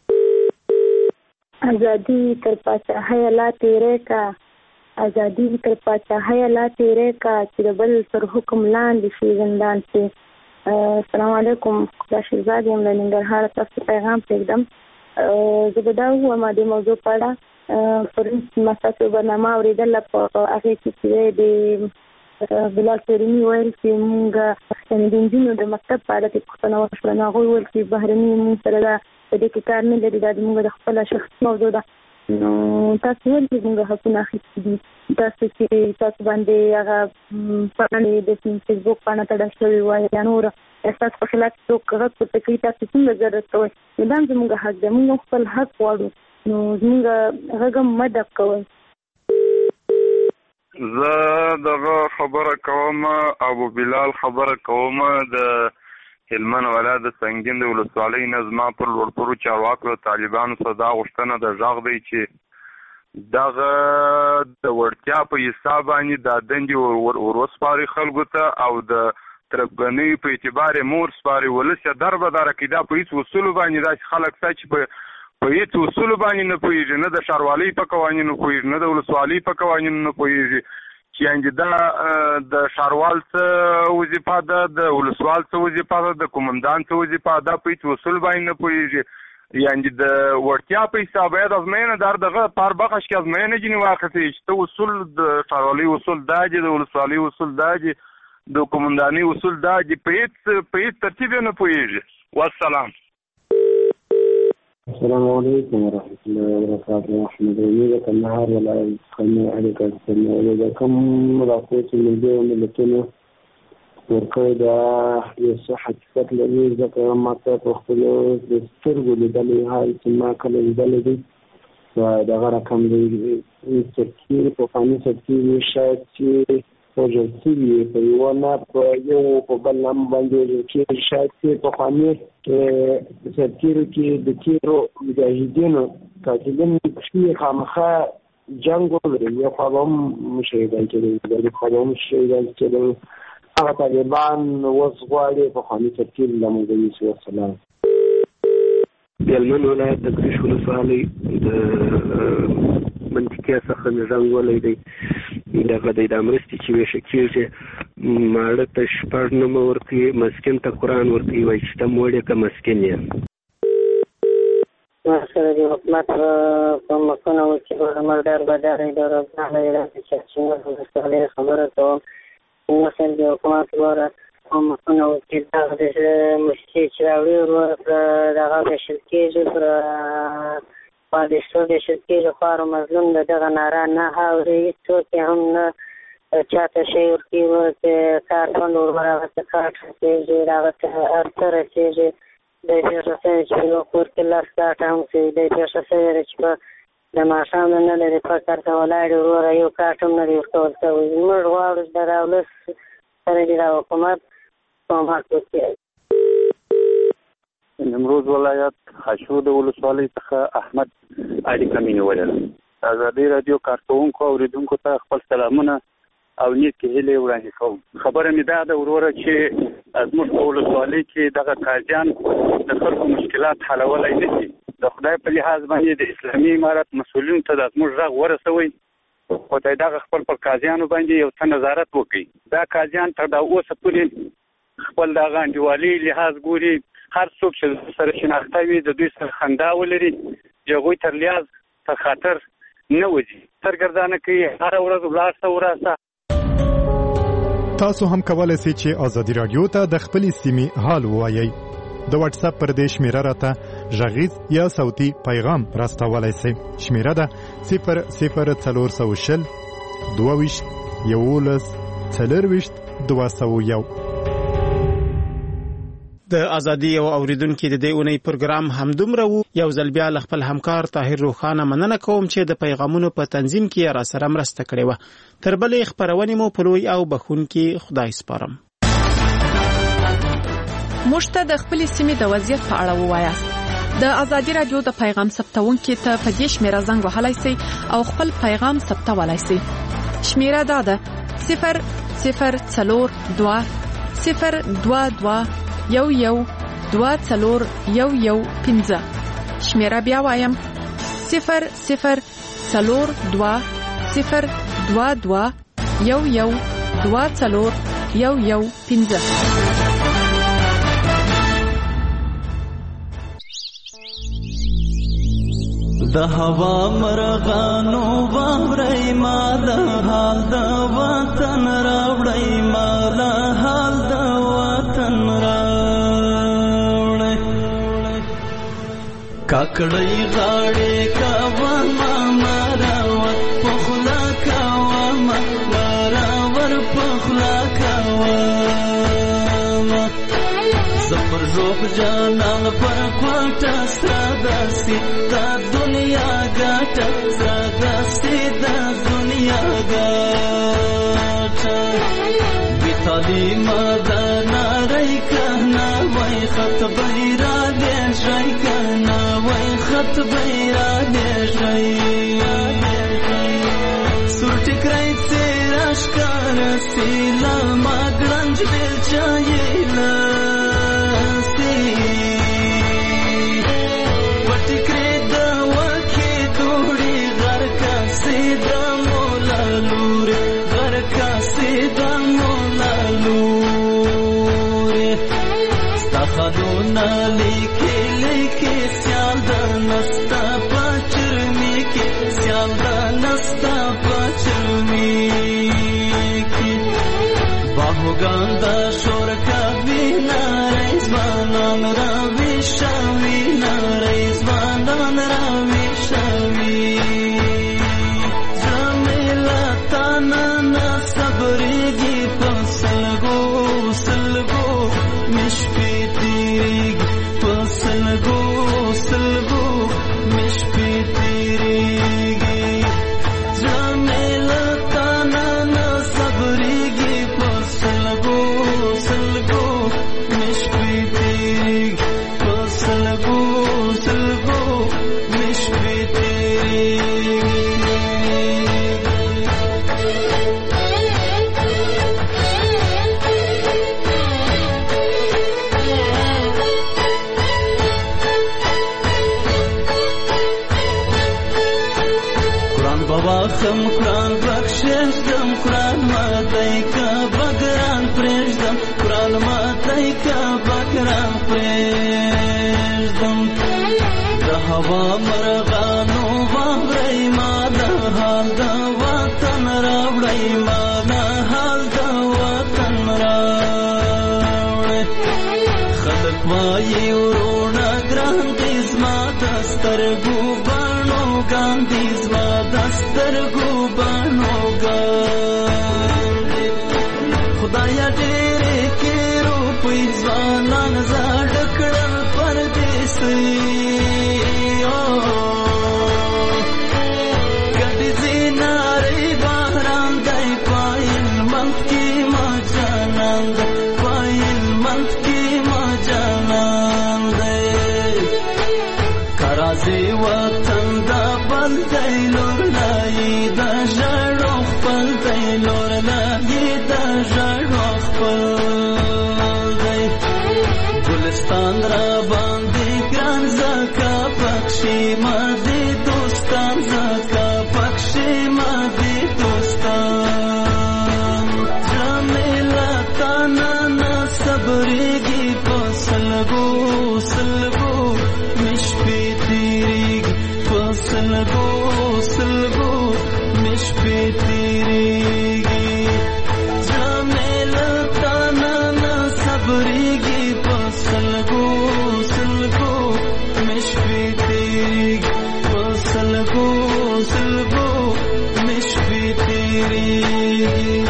ازادي تر پاچاهۍ لا تېرې کا ازادي تر پاچاهۍ لا تېرې کا چې د بل تر حکم لاندې شي زندان شي. السلام علیکم دا شهزاد یم له ننګرهار تاسو پیغام پرېږدم. زه به دا ووایم د موضوع په اړه پرون ما ستاسو برنامه اورېدله په هغې کې چې د بلال سوریني ویل چې موږ د نجونو د مکتب په اړه کې پوښتنه وشوه نو هغوی ویل چې بهرني موږ سره دا په دې کې کار نه لري دا زموږ د خپله شخصي موضوع ده. نو تاسو ولې زموږ حقونه اخیستي دي تاسو چې تاسو باندې هغه پاڼې د فیسبوک پاڼه تړل شوې وای یا نور ستاسو په خلاف څوک غږ پورته کوي تاسو څنګه ضرورت کوئ نو دا زموږ حق دی موږ خپل حق غواړو نو زموږ غږ مه ډب کوئ. زه دغه خبره کوم ابو بلال خبره کوم د هلمند ولایت د سنګین د ولسوالۍ نه زما پر لوړپوړو چارواکو طالبانو څخه دا غوښتنه د غږ دی چې دغه د وړتیا په حساب باندې دا دندې وروسپاري خلکو ته او د تربګنۍ په اعتبار مور سپاري ولس در به داره کې دا په هیڅ اصولو باندې داسې خلک شته چې په هیڅ اصولو باندې نه پوهېږي نه د ښاروالۍ په قوانینو پوهېږي نه د ولسوالۍ په قوانینو نه پوهېږي چې یعنې دا د ښاروال څه وظیفه ده د ولسوال څه وظیفه ده د قومندان څه وظیفه ده په هیڅ اصول باندې نه پوهېږي یعنې د وړتیا په حساب باید ازموینه در دغه پار بخش کې ازموینه ځینې واخلي چې ته اصول د ښاروالۍ اصول دا دي د ولسوالۍ اصول دا دي د قومندانۍ اصول دا دي په هیڅ ترتیب یې نه پوهېږي. والسلام. السلام علیکم ورحمۃ اللہ وبرکاتہ. احمد امیر کندهار ولایت قومي اړیکه څنګه د کوم راپورټ ملي ملتونو ورکړی دا یو څه حقیقت لري ځکه ما ته په خپل د سترګو لیدلې هاي چې ما کله لیدلې دي دغه رقم دی ترکیب په فاني ترکیب شاید چې پروژې په یو نه په یو په بل نام باندې چې شاید په فاني ترکیب کې د کیرو مجاهدینو کاتبین چې خامخا جنگ ولري یو قوم مشهدان کې د قوم مشهدان چې هغه طالبان وسغواړي په فاني ترکیب لمونږ والسلام. د هلمند ولایت د ګریش ولسوالۍ د منطقې څخه نظام ولې دی دغه د مرستې چې ویشل کېږي ماړه ته شپږ نومه ورکوي مسکین ته قرآن ورکوي وایي چې ته موړې که مسکین یې سره د حکومت په مخونه و چې عمر ډېر بداره د روزانه چې ولسوالۍ خبره کوم مثلا د حکومت لپاره په مخونه و چې دغه د مشتي چې راوړي دغه ویشل کېږي پر پادشاه ویشل کېږي خوار مظلوم د دغه ناره نه اوري هېڅوک یې هم نه چاته شی ورکوي چې کار فند ورغه څه کار کېږي هغه ته هر څه رسېږي دی پېښه شوې چې یو کور کې لس کاټه هم کوي دی پېښه شوې ده چې په د ماښام نه لري فکر ته ولاړ وروره یو کاټ هم نه دی ورکول شوی. موږ غواړو چې دغه ولس سره د حکومت کومک وکړي. نیمروز ولایت خاشرود ولسوالۍ څخه احمد اړیکه مې نیولې ده. ازادي راډیو کارکوونکو او اوریدونکو ته خپل سلامونه او نیکې هیلې وړاندې کوم. خبره مې دا ده وروره چې زموږ په ولسوالۍ کې دغه قاضیان د خلکو مشکلات حلولی نه شي. د خدای په لحاظ باندې د اسلامي امارت مسؤلینو ته د زموږ غږ ورسوئ، خدای دغه خپل پر قاضیانو باندې یو څه نظارت وکړي. دا قاضیان تر دا اوسه پورې خپل دغه انډیوالي لحاظ ګوري، هر څوک چې سره شناخته وي د دوی سره خندا ولري، د هغوی تر لیاز تر خاطر نه وځي، سرګردانه کوي، هره ورځ ولاړ شه وراسه. تاسو هم کولای شئ چې ازادي راډیو ته د خپلې سیمې حال ووایئ. د واتس اپ پر دې شمیره راته غږیز یا صوتي پیغام راستولای شئ. شمیره ده 00420 22 11 24 201. د ازادي او اوریدونکو د دې اونۍ پروګرام همدومره وو. یو ځل بیا خپل همکار طاهر روخانه مننه کوم چې د پیغامونو په تنظیم کې را سره مرسته کړې و. تر بلې خبرونه مو په لوی او بخونکي خدای سپارم. مشته د خپل سیمې د وضعیت په اړه ووایاست. د ازادي راډیو د پیغام ثبتونکو ته په دې شمیره زنګ وهلای شئ او خپل پیغام ثبتولای شئ. شمیره دا ده 00420 022 112415. شمیره بیا وایم 00420 022 112415. د هوا مرغانو باورې ما د حال د وطن راوړې ما د حال د وطن راوړې کاکړې غاړې کاوه ما مراوت پخلا کاوه ما مراور پخلا کاوه زفر روح جانان پر کوټه ستادسي دا دنیا ګټه ستادسي دا دنیا ګټه بیتالي مدنا رای کنا وای خط بیرا دې شای کنا وای خط بیرا دې شای سورټی کرای تیراش کار سیلا ماګرنج دل چایلا خدونا لیکي لیکي سیال د نستا پچرمی کې سیال د نستا پچرمی کې باهوګان د شور کا وینا رېزوانان را ویشاوی نه رېزوانان را ویشاوی زمیلا تانا صبرېږي پسلګو سلګو مشپی سلګو مشپی تیریږي زمیلا تانا نه صبرېږي په سلګو سلګو مشپی تیریږي په سلګو سلګو مشپی تیریږي خم قرآن بخششدم قرآن ماتای کا بگران پریشدم قرآن ماتای کا بگران پریشدم د هوا مرغانو باورې ما د حال د وطن راوړې ما د حال د وطن راوړې خلک وایي ورونه ګران دې زما د سترګو بڼو ګاندې زما سترګو بانو ګاندې خدایا ډېرې کې روپۍ ځوانان زاړه کړل پردیسي ګډې زینارې باران دی پایل منځ کې ما جانان جانان پایل مند کی ما جانان دے کرازی وطن دا بل دی لور لای دا جړو خپل دی لور لای دا جړو خپل دی ګلستان را باندې ګران زکا پکشي ما دی دوستان زکا پکشي ما دی دوستان جمیلا تانا نا صبرېږي په سلګو سلګو مش پې تېرېږي په سلګو سلګو مش پې تېرېږي جمیلا تانا نا صبرېږي په سلګو سلګو مش پې تېرېږي په سلګو سلګو مش پې تېرېږي